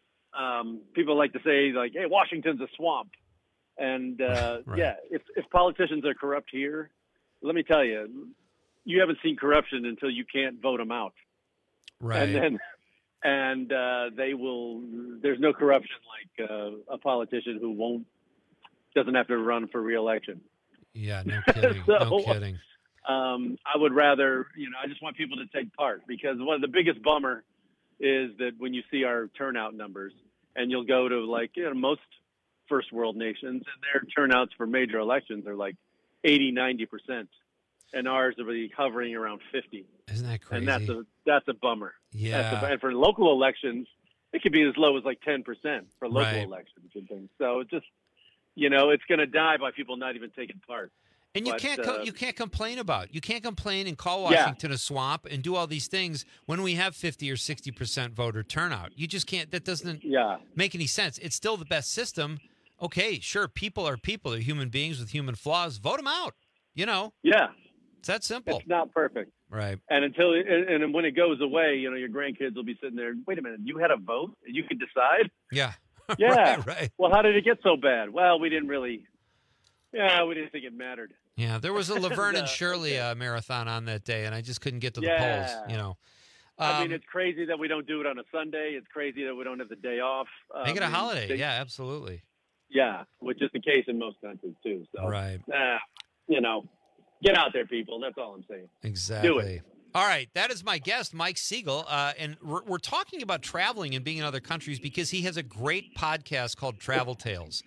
um, people like to say like, "Hey, Washington's a swamp," and uh, Right. yeah, if if politicians are corrupt here, let me tell you, you haven't seen corruption until you can't vote them out. Right. And then. And uh, they will. There's no corruption like uh, a politician who won't doesn't have to run for re-election. Yeah, no kidding. So, no kidding. Um, I would rather, you know, I just want people to take part, because one of the biggest bummer is that when you see our turnout numbers, and you'll go to like you know most first world nations, and their turnouts for major elections are like eighty, ninety percent. And ours will be hovering around fifty. Isn't that crazy? And that's a that's a bummer. Yeah. That's a, and for local elections, it could be as low as like ten percent for local Right. elections and things. So it's just, you know, it's going to die by people not even taking part. And you But, can't co- uh, you can't complain about. You can't complain and call Yeah. Washington a swamp and do all these things when we have fifty or sixty percent voter turnout. You just can't. That doesn't yeah. make any sense. It's still the best system. Okay, sure, people are people. They're human beings with human flaws. Vote them out. You know. Yeah. It's that simple. It's not perfect. Right. And until and, and then when it goes away, you know, your grandkids will be sitting there. Wait a minute, you had a vote and you could decide? Yeah. Yeah. right, right. Well, how did it get so bad? Well, we didn't really. Yeah, we didn't think it mattered. Yeah, there was a Laverne and Uh, Shirley uh, marathon on that day, and I just couldn't get to the Yeah. polls. You know. I mean, Um, it's crazy that we don't do it on a Sunday. It's crazy that we don't have the day off. Make it a Um, holiday. they- Yeah, absolutely. Yeah, which is the case in most countries too. So, Right. uh, you know, get out there, people. That's all I'm saying. Exactly. Do it. All right, that is my guest, Mike Siegel, uh, and we're, we're talking about traveling and being in other countries because he has a great podcast called Travel Tales.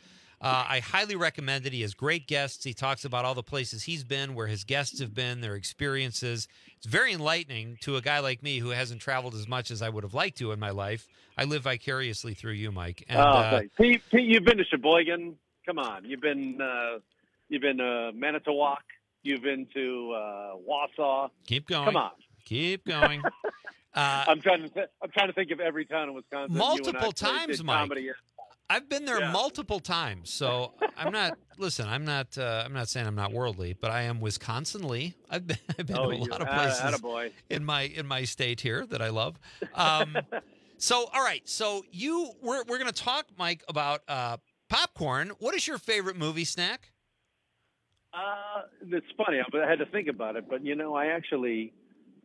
Uh, I highly recommend it. He has great guests. He talks about all the places he's been, where his guests have been, their experiences. It's very enlightening to a guy like me who hasn't traveled as much as I would have liked to in my life. I live vicariously through you, Mike. And, oh, uh, thanks. Pete, Pete, you've been to Sheboygan. Come on, you've been uh, you've been to Manitowoc. You've been to uh, Wausau. Keep going. Come on, keep going. Uh, I'm trying to th- I'm trying to think of every town in Wisconsin. multiple times, Mike. Comedy in. I've been there Yeah. multiple times, so I'm not. Listen, I'm not. Uh, I'm not saying I'm not worldly, but I am Wisconsin-ly. I've been. I've been Oh, to a you- lot of ah, places attaboy. in my in my state here that I love. Um, so, all right. So you, we're we're going to talk, Mike, about uh, popcorn. What is your favorite movie snack? Uh, it's funny. I had to think about it, but you know, I actually,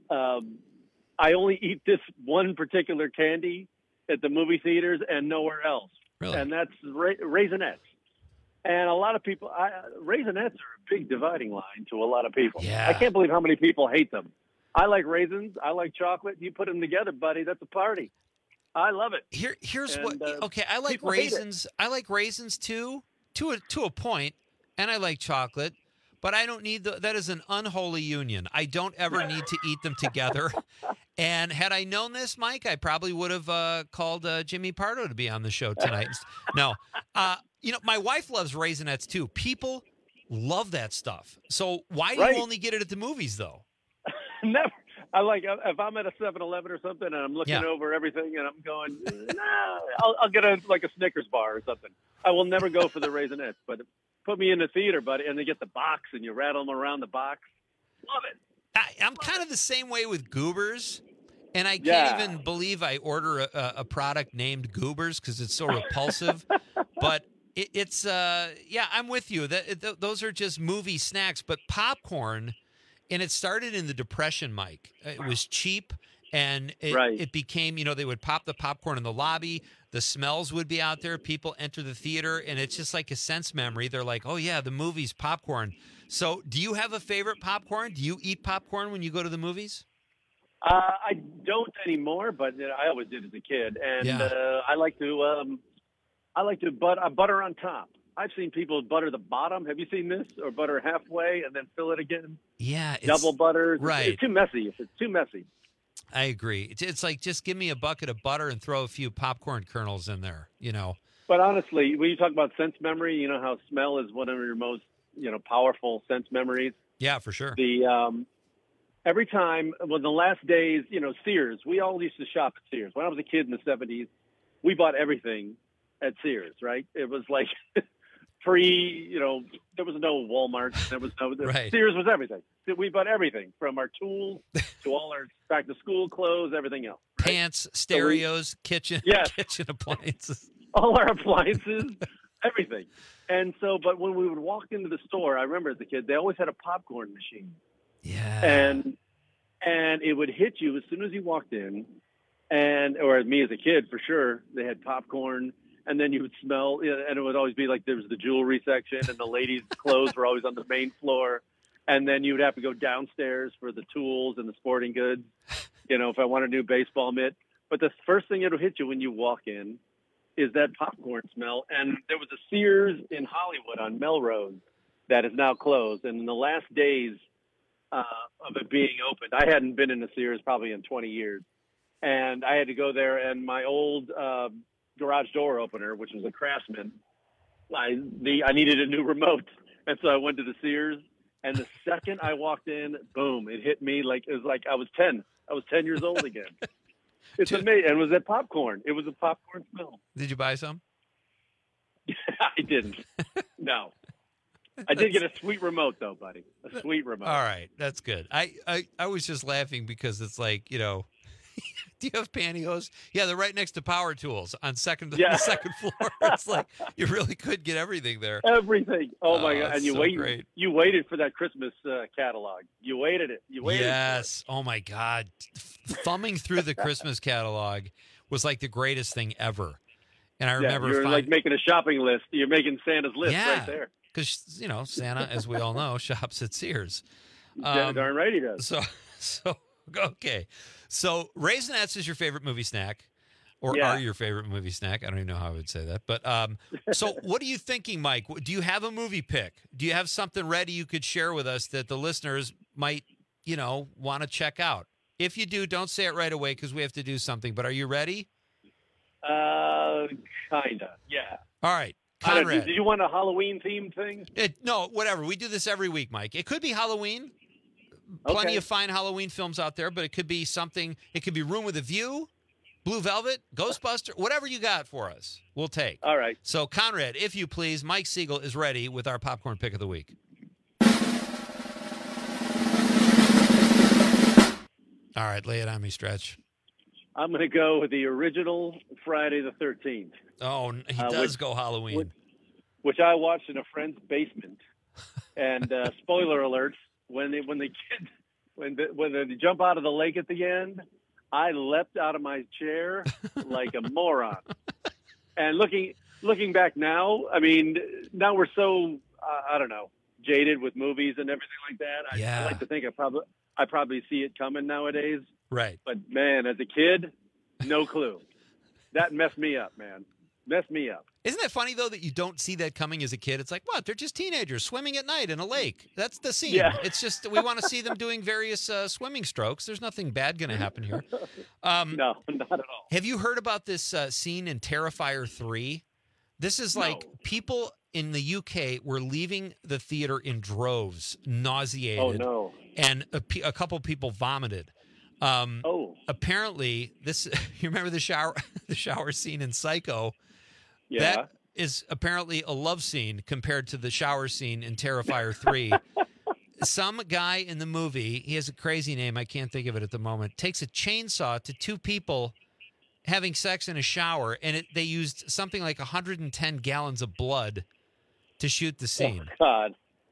um, I only eat this one particular candy at the movie theaters and nowhere else. Really? And that's ra- Raisinets. And a lot of people, I, Raisinets are a big dividing line to a lot of people. Yeah. I can't believe how many people hate them. I like raisins. I like chocolate. You put them together, buddy. That's a party. I love it. Here, here's And, what. uh, Okay, I like people hate it. raisins. I like raisins too, to a to a point, and I like chocolate. But I don't need the. That is an unholy union. I don't ever need to eat them together. And had I known this, Mike, I probably would have uh, called uh, Jimmy Pardo to be on the show tonight. No, uh, you know, my wife loves Raisinets too. People love that stuff. So why do Right. you only get it at the movies, though? Never. I like if I'm at a seven eleven or something and I'm looking Yeah. over everything and I'm going, nah, I'll, I'll get a like a Snickers bar or something. I will never go for the Raisinets, but put me in the theater, buddy, and they get the box and you rattle them around the box. Love it. I, I'm kind of the same way with Goobers, and I can't Yeah. even believe I order a, a, a product named Goobers because it's so repulsive. But it, it's, uh, yeah, I'm with you. That th- those are just movie snacks. But popcorn, and it started in the Depression, Mike. It was cheap, and it, Right. it became, you know, they would pop the popcorn in the lobby. The smells would be out there. People enter the theater, and it's just like a sense memory. They're like, oh, yeah, the movie's popcorn. So do you have a favorite popcorn? Do you eat popcorn when you go to the movies? Uh, I don't anymore, but uh, I always did as a kid, and Yeah. uh, I like to um, I like to but uh, butter on top. I've seen people butter the bottom. Have you seen this? Or butter halfway and then fill it again? Yeah. It's, Double butter. It's- right. It's too messy. It's too messy. I agree. It's, it's like just give me a bucket of butter and throw a few popcorn kernels in there, you know. But honestly, when you talk about sense memory, you know how smell is one of your most, you know, powerful sense memories. Yeah, for sure. The um, every time, well, the last days, you know, Sears. We all used to shop at Sears. When I was a kid in the seventies, we bought everything at Sears. Right? It was like free. You know, there was no Walmart. There was no Right. Sears was everything. We bought everything from our tools to all our back to school clothes, everything else. Pants, stereos, kitchen, Yes. kitchen appliances. All our appliances, everything. And so, but when we would walk into the store, I remember as a kid, they always had a popcorn machine. Yeah. And and it would hit you as soon as you walked in, and or me as a kid for sure, they had popcorn, and then you would smell, and it would always be like there was the jewelry section, and the ladies' clothes were always on the main floor, and then you would have to go downstairs for the tools and the sporting goods. You know, if I want a new baseball mitt. But the first thing that'll hit you when you walk in is that popcorn smell. And there was a Sears in Hollywood on Melrose that is now closed. And in the last days uh, of it being opened, I hadn't been in a Sears probably in twenty years. And I had to go there, and my old uh, garage door opener, which was a Craftsman, I, the, I needed a new remote. And so I went to the Sears. And the second I walked in, boom, it hit me like it was like I was ten. I was ten years old again. It's amazing. And it was that popcorn. It was a popcorn smell. Did you buy some? I didn't. No. I did get a sweet remote, though, buddy. A sweet remote. All right, that's good. I, I, I was just laughing because it's like, you know, do you have pantyhose? Yeah, they're right next to power tools on second Yeah. the second floor. It's like you really could get everything there. Everything. Oh, my Oh, God. And you so waited. great. You waited for that Christmas uh, catalog. You waited it. You waited. Yes. Oh my God. Thumbing through the Christmas catalog was like the greatest thing ever. And I Yeah, remember you're find- like making a shopping list. You're making Santa's list Yeah. right there. because you know Santa, as we all know, shops at Sears. Yeah, darn right he does. So, so okay. So Raisinets is your favorite movie snack. or Yeah. are your favorite movie snack. I don't even know how I would say that. But um, so what are you thinking, Mike? Do you have a movie pick? Do you have something ready you could share with us that the listeners might, you know, want to check out? If you do, don't say it right away because we have to do something. But are you ready? Uh, kinda. Yeah. All right. I don't- Conrad. Do you want a Halloween themed thing? It, no, whatever. We do this every week, Mike. It could be Halloween. Plenty Okay. of fine Halloween films out there, but it could be something. It could be Room with a View, Blue Velvet, Ghostbuster, whatever you got for us, we'll take. All right. So, Conrad, if you please, Mike Siegel is ready with our popcorn pick of the week. All right, lay it on me, Stretch. I'm going to go with the original Friday the thirteenth. Oh, he Uh, does which- go Halloween. which- Which I watched in a friend's basement. And uh, spoiler alert, when they, when the kids when the, when they jump out of the lake at the end, I leapt out of my chair like a moron. And looking looking back now, I mean, now we're so uh, I don't know, jaded with movies and everything like that. I, Yeah. I like to think I probably I probably see it coming nowadays. Right. But man, as a kid, no clue. That messed me up, man. Messed me up. Isn't it funny, though, that you don't see that coming as a kid? It's like, what? They're just teenagers swimming at night in a lake. That's the scene. Yeah. It's just we want to see them doing various uh, swimming strokes. There's nothing bad going to happen here. Um, no, not at all. Have you heard about this uh, scene in Terrifier three? This is like No. people in the U K were leaving the theater in droves, nauseated. Oh, no. And a, pe- a couple people vomited. Um, oh. Apparently, this you remember the shower the shower scene in Psycho? Yeah. That is apparently a love scene compared to the shower scene in Terrifier three. Some guy in the movie, he has a crazy name, I can't think of it at the moment, takes a chainsaw to two people having sex in a shower, and it, they used something like one hundred ten gallons of blood to shoot the scene. Oh, God.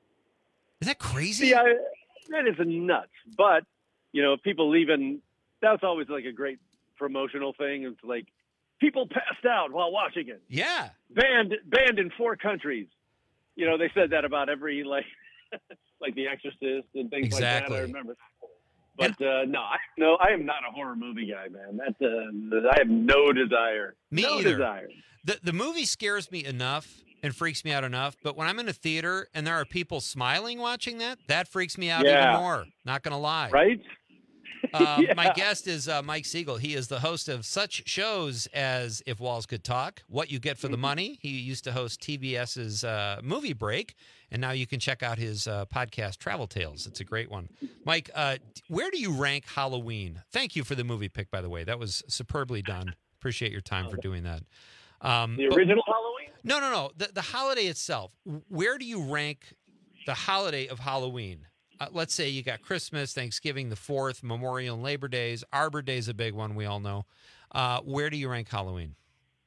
Isn't that crazy? See, I, that is nuts. But, you know, people leaving, that's always like a great promotional thing. It's like, people passed out while watching it. Yeah. Banned, banned in four countries. You know, they said that about every, like, like The Exorcist and things Exactly. like that. I remember. But uh, no, I no, I am not a horror movie guy, man. That's uh, I have no desire. Me no either. desire. The the movie scares me enough and freaks me out enough, but when I'm in a theater and there are people smiling watching that, that freaks me out Yeah. even more. Not going to lie. Right? Um, Yeah. My guest is uh, Mike Siegel. He is the host of such shows as If Walls Could Talk, What You Get for the Money. He used to host TBS's uh, Movie Break, and now you can check out his uh, podcast, Travel Tales. It's a great one. Mike, uh, where do you rank Halloween? Thank you for the movie pick, by the way. That was superbly done. Appreciate your time for doing that. Um, The but- original Halloween? No, no, no. The, the holiday itself. Where do you rank the holiday of Halloween? Uh, let's say you got Christmas, Thanksgiving, the fourth, Memorial and Labor Days. Arbor Day is a big one, we all know. Uh, where do you rank Halloween?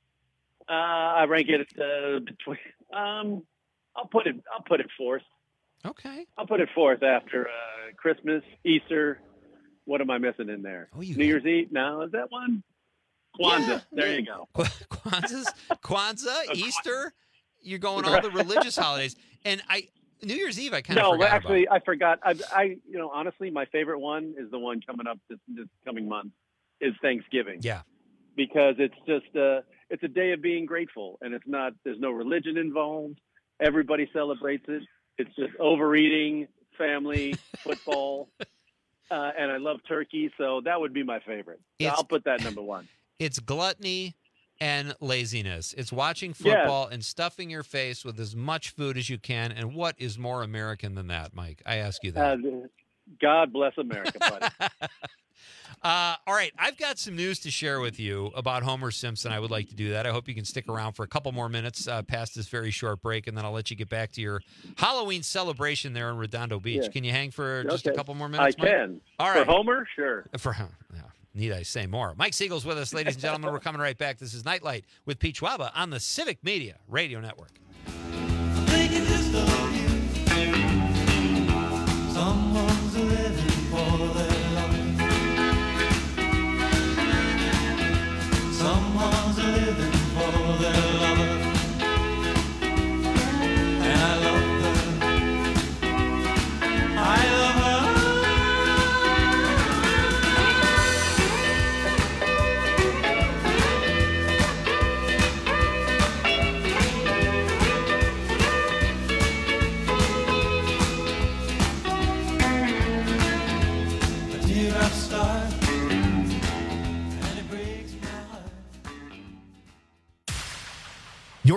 Uh, I rank it uh, between. Um, I'll put it. I'll put it fourth. Okay. I'll put it fourth after uh, Christmas, Easter. What am I missing in there? Oh, you New Year's Eve. No, is that one? Kwanzaa. Yeah, there yeah. you go. Kwanzaa's, Kwanzaa, Easter. You're going all the religious holidays, and I New Year's Eve. I kind of No, forgot actually, about. I forgot. I, I, you know, honestly, my favorite one is the one coming up this, this coming month. Is Thanksgiving. Yeah. Because it's just uh, it's a day of being grateful, and it's not. There's no religion involved. Everybody celebrates it. It's just overeating, family, football, uh, and I love turkey. So that would be my favorite. So It's- I'll put that number one. It's gluttony and laziness. It's watching Yes. football and stuffing your face with as much food as you can. And what is more American than that, Mike? I ask you that. Uh, God bless America, buddy. Uh, all right, I've got some news to share with you about Homer Simpson. I would like to do that. I hope you can stick around for a couple more minutes uh, past this very short break, and then I'll let you get back to your Halloween celebration there in Redondo Beach. Yeah. Can you hang for just a Okay. couple more minutes, I Mike? can. All right. For Homer, sure. For yeah, need I say more? Mike Siegel's with us, ladies and gentlemen. We're coming right back. This is Nightlight with Pete Schwaba on the Civic Media Radio Network. Someone's living for their life. Someone's living for their love. And I love her. I love her.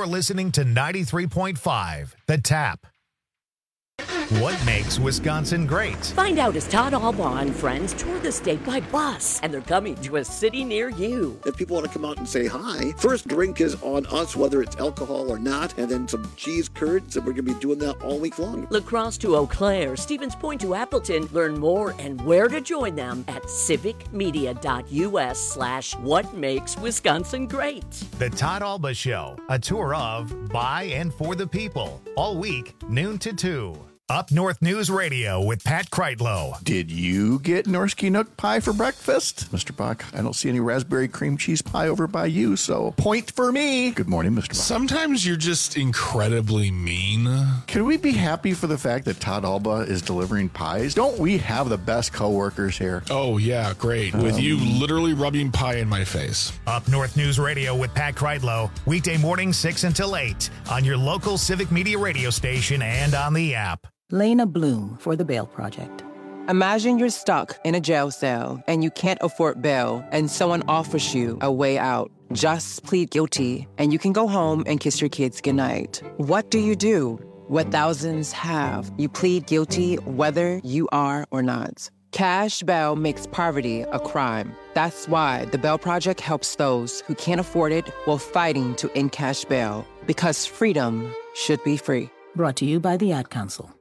You're listening to ninety-three point five, The Tap. What makes Wisconsin great? Find out as Todd Albaugh and friends tour the state by bus, and they're coming to a city near you. If people want to come out and say hi, first drink is on us, whether it's alcohol or not, and then some cheese curds, and we're going to be doing that all week long. La Crosse to Eau Claire, Stevens Point to Appleton. Learn more and where to join them at civicmedia.us slash what makes Wisconsin great. The Todd Albaugh Show, a tour of, by, and for the people. All week, noon to two. Up North News Radio with Pat Kreitlow. Did you get Norsky Nook pie for breakfast? Mister Buck, I don't see any raspberry cream cheese pie over by you, so point for me. Good morning, Mister Buck. Sometimes you're just incredibly mean. Can we be happy for the fact that Todd Albaugh is delivering pies? Don't we have the best coworkers here? Oh, yeah, great. With um, you literally rubbing pie in my face. Up North News Radio with Pat Kreitlow. Weekday morning, six until eight on your local Civic Media radio station and on the app. Lena Bloom for the Bail Project. Imagine you're stuck in a jail cell and you can't afford bail and someone offers you a way out. Just plead guilty and you can go home and kiss your kids goodnight. What do you do? What thousands have. You plead guilty whether you are or not. Cash bail makes poverty a crime. That's why the Bail Project helps those who can't afford it while fighting to end cash bail. Because freedom should be free. Brought to you by the Ad Council.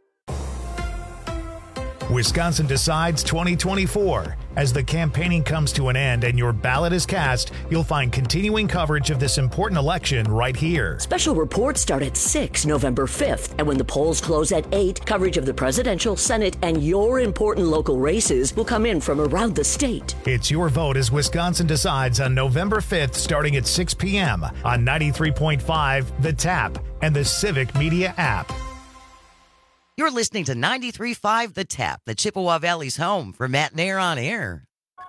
Wisconsin Decides twenty twenty-four. As the campaigning comes to an end and your ballot is cast, you'll find continuing coverage of this important election right here. Special reports start at six, November fifth, and when the polls close at eight, coverage of the presidential, Senate, and your important local races will come in from around the state. It's your vote as Wisconsin Decides on November fifth, starting at six p.m. on ninety-three point five, The Tap, and the Civic Media app. You're listening to ninety-three point five The Tap, the Chippewa Valley's home for Matt Nair on Air.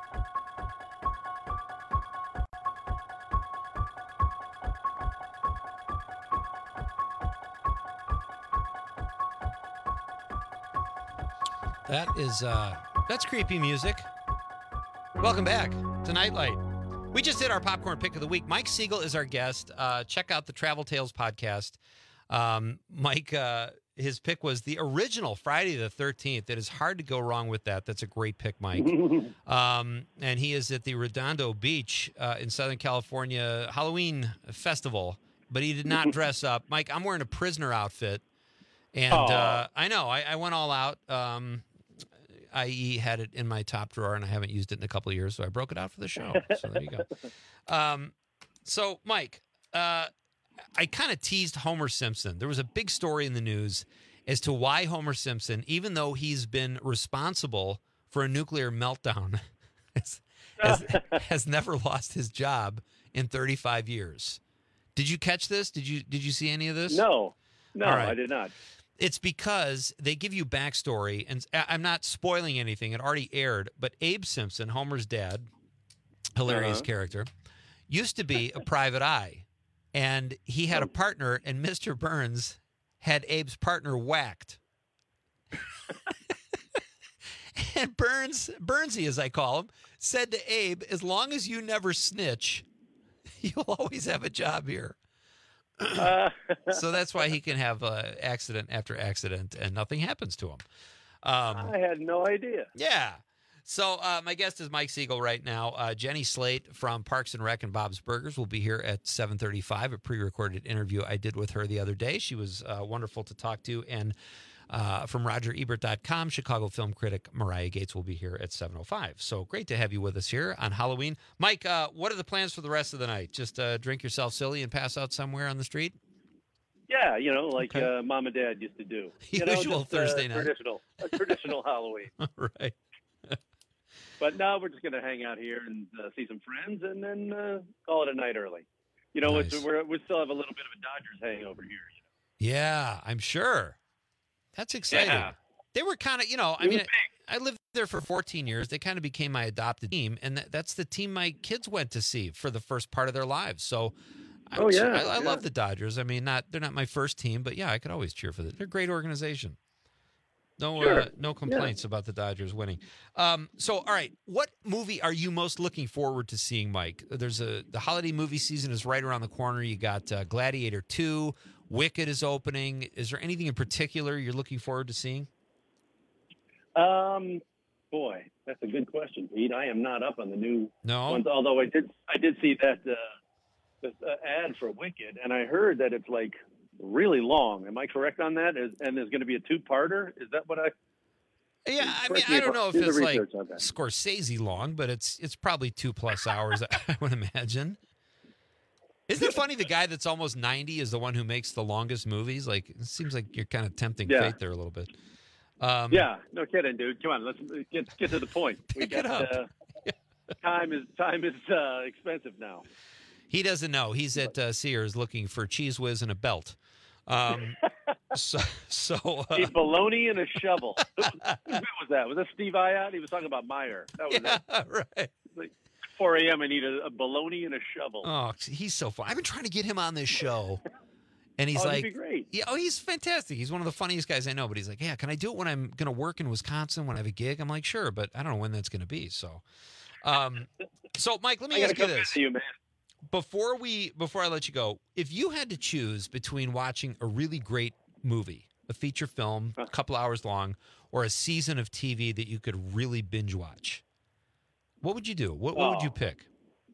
That is, uh, that's creepy music. Welcome back to Nightlight. We just did our popcorn pick of the week. Mike Siegel is our guest. Uh, check out the Travel Tales podcast. Um, Mike, uh, his pick was the original Friday the thirteenth. It is hard to go wrong with that. That's a great pick, Mike. um, and he is at the Redondo Beach uh, in Southern California Halloween festival, but he did not dress up. Mike, I'm wearing a prisoner outfit, and uh, I know I, I went all out. Um, I E had it in my top drawer, and I haven't used it in a couple of years, so I broke it out for the show. So there you go. Um, so, Mike, uh, I kind of teased Homer Simpson. There was a big story in the news as to why Homer Simpson, even though he's been responsible for a nuclear meltdown, has, has, has never lost his job in thirty-five years. Did you catch this? Did you did you see any of this? No, no, All right. I did not. It's because they give you backstory, and I'm not spoiling anything. It already aired, but Abe Simpson, Homer's dad, hilarious uh-huh. character, used to be a private eye. And he had a partner, and Mister Burns had Abe's partner whacked. And Burns, Burnsy, as I call him, said to Abe, as long as you never snitch, you'll always have a job here. Uh. So that's why he can have uh, accident after accident, and nothing happens to him. Um, I had no idea. Yeah. So uh, my guest is Mike Siegel right now. Uh, Jenny Slate from Parks and Rec and Bob's Burgers will be here at seven thirty-five, a pre-recorded interview I did with her the other day. She was uh, wonderful to talk to. And uh, from Roger Ebert dot com, Chicago film critic Mariah Gates will be here at seven oh five. So great to have you with us here on Halloween. Mike, uh, what are the plans for the rest of the night? Just uh, drink yourself silly and pass out somewhere on the street? Yeah, you know, like Okay. uh, Mom and Dad used to do. You know, Usual just, Thursday uh, night. Traditional, a traditional Halloween. Right. But now we're just going to hang out here and uh, see some friends, and then uh, call it a night early. You know, Nice. it's, we're, we still have a little bit of a Dodgers hangover here. Yeah, I'm sure. That's exciting. Yeah. They were kind of, you know, I It mean, was I lived there for fourteen years. They kind of became my adopted team, and that, that's the team my kids went to see for the first part of their lives. So, I, Oh, yeah, I, I yeah. love the Dodgers. I mean, not they're not my first team, but yeah, I could always cheer for them. They're a great organization. No, Sure. uh, no complaints yeah. about the Dodgers winning. Um, so, all right, what movie are you most looking forward to seeing, Mike? There's a the holiday movie season is right around the corner. You got uh, Gladiator two, Wicked is opening. Is there anything in particular you're looking forward to seeing? Um, boy, that's a good question, Pete. I am not up on the new no. ones, although I did I did see that uh, this uh, ad for Wicked, and I heard that it's like really long. Am I correct on that? Is, and there's going to be a two-parter? Is that what I? Yeah, I mean, I don't know if it's like Scorsese long, but it's it's probably two plus hours. I would imagine. Isn't it funny? The guy that's almost ninety is the one who makes the longest movies. Like, it seems like you're kind of tempting yeah. fate there a little bit. Um, yeah, no kidding, dude. Come on, let's get get to the point. We Pick got, it up. Uh, time is time is uh, expensive now. He doesn't know. He's at uh, Sears looking for Cheese Whiz and a belt. Um, so, so uh, a bologna and a shovel. Who was that? Was that Steve Iott? He was talking about Meyer. That was yeah, it. right. Like four a.m. I need a, a bologna and a shovel. Oh, he's so fun. I've been trying to get him on this show. And he's oh, like, he'd be great. Yeah, oh, he's fantastic. He's one of the funniest guys I know. But he's like, yeah, can I do it when I'm going to work in Wisconsin when I have a gig? I'm like, sure, but I don't know when that's going to be. So, um, so Mike, let me I ask you come this: to you, man. before we before I let you go, if you had to choose between watching a really great movie, a feature film, a couple hours long, or a season of T V that you could really binge watch, what would you do? What, what oh. would you pick?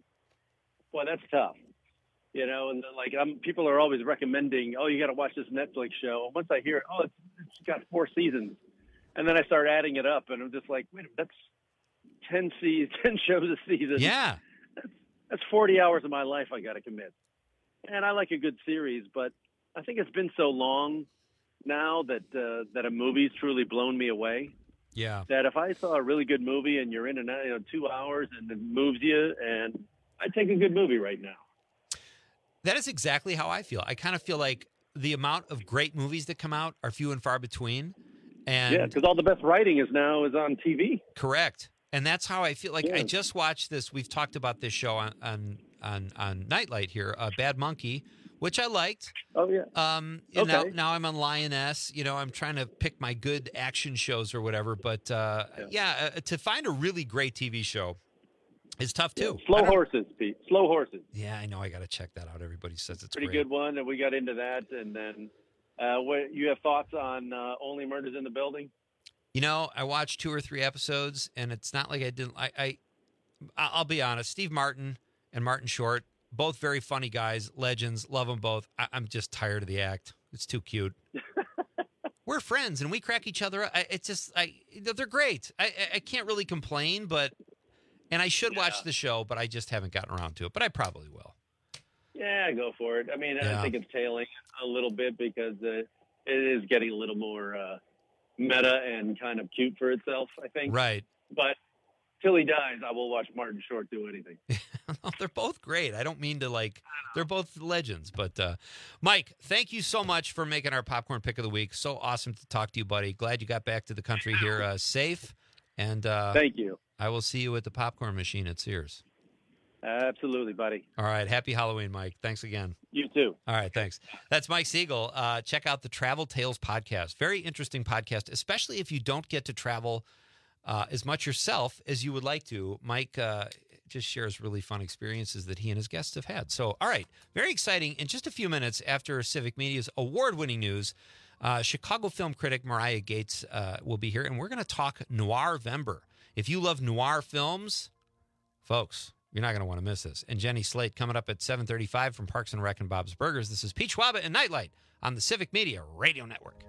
Well, that's tough. You know, and like I'm, people are always recommending, oh, you got to watch this Netflix show. And once I hear, oh, it's, it's got four seasons, and then I start adding it up, and I'm just like, wait a minute, that's ten seasons, ten shows a season. Yeah, that's, that's forty hours of my life I got to commit. And I like a good series, but I think it's been so long now that uh, that a movie's truly blown me away. Yeah, that if I saw a really good movie and you're in and out, you know, two hours and it moves you, and I'd take a good movie right now. That is exactly how I feel. I kind of feel like the amount of great movies that come out are few and far between. And yeah, because all the best writing is now is on T V. Correct. And that's how I feel. Like yeah. I just watched this. We've talked about this show on on on, on Nightlight here, uh, Bad Monkey, which I liked. Oh yeah. Um, okay. now now I'm on Lioness. You know, I'm trying to pick my good action shows or whatever. But uh, yeah, yeah uh, to find a really great T V show is tough too. Yeah, Slow Horses, Pete. Slow Horses. Yeah, I know. I got to check that out. Everybody says it's pretty great. good one, and we got into that. And then, uh, what you have thoughts on uh, Only Murders in the Building? You know, I watched two or three episodes, and it's not like I didn't. I, I I'll be honest. Steve Martin and Martin Short, both very funny guys, legends. Love them both. I, I'm just tired of the act. It's too cute. We're friends, and we crack each other up. I, it's just, I they're great. I I can't really complain, but. And I should yeah. watch the show, but I just haven't gotten around to it. But I probably will. Yeah, go for it. I mean, yeah. I think it's tailing a little bit because uh, it is getting a little more uh, meta and kind of cute for itself, I think. Right. But till he dies, I will watch Martin Short do anything. They're both great. I don't mean to like, they're both legends. But uh, Mike, thank you so much for making our Popcorn Pick of the Week. So awesome to talk to you, buddy. Glad you got back to the country here uh, safe. And uh, thank you. I will see you at the popcorn machine at Sears. Absolutely, buddy. All right. Happy Halloween, Mike. Thanks again. You too. All right. Thanks. That's Mike Siegel. Uh, check out the Travel Tales podcast. Very interesting podcast, especially if you don't get to travel uh, as much yourself as you would like to. Mike uh, just shares really fun experiences that he and his guests have had. So, all right. Very exciting. In just a few minutes after Civic Media's award-winning news, uh, Chicago film critic Mariah Gates uh, will be here, and we're going to talk Noirvember. If you love noir films, folks, you're not going to want to miss this. And Jenny Slate coming up at seven thirty-five from Parks and Rec and Bob's Burgers. This is Pete Schwaba and Nightlight on the Civic Media Radio Network.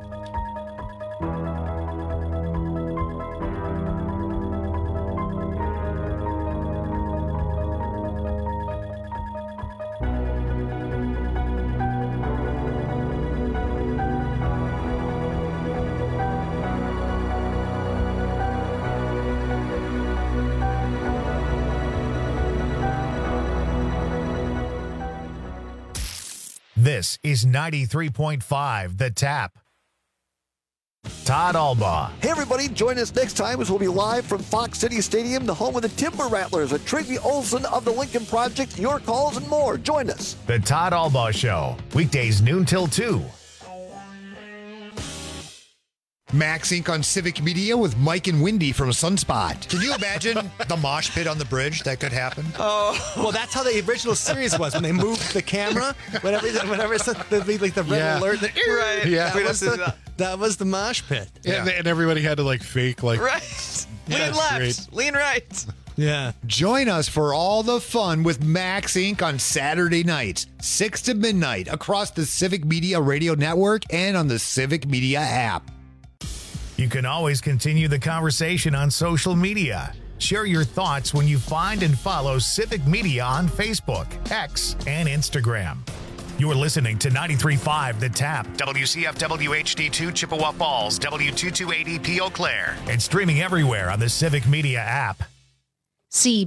This is ninety-three point five The Tap. Todd Albaugh. Hey, everybody, join us next time as we'll be live from Fox City Stadium, the home of the Timber Rattlers, with Trigby Olson of the Lincoln Project, your calls and more. Join us. The Todd Albaugh Show, weekdays noon till two. Max Incorporated on Civic Media with Mike and Wendy from Sunspot. Can you imagine the mosh pit on the bridge? That could happen. Oh, well, that's how the original series was when they moved the camera. Whenever, whenever it's the, the, like the red Yeah. alert, the, Right. That, Yeah. was the, that was the mosh pit. Yeah. And, and everybody had to like fake like Right. Lean That's left, great. lean right. Yeah. Join us for all the fun with Max Incorporated on Saturday nights, six to midnight, across the Civic Media Radio Network and on the Civic Media app. You can always continue the conversation on social media. Share your thoughts when you find and follow Civic Media on Facebook, X, and Instagram. You're listening to ninety-three point five The Tap, W C F W H D two Chippewa Falls, W two two eight E P Eau Claire, and streaming everywhere on the Civic Media app. See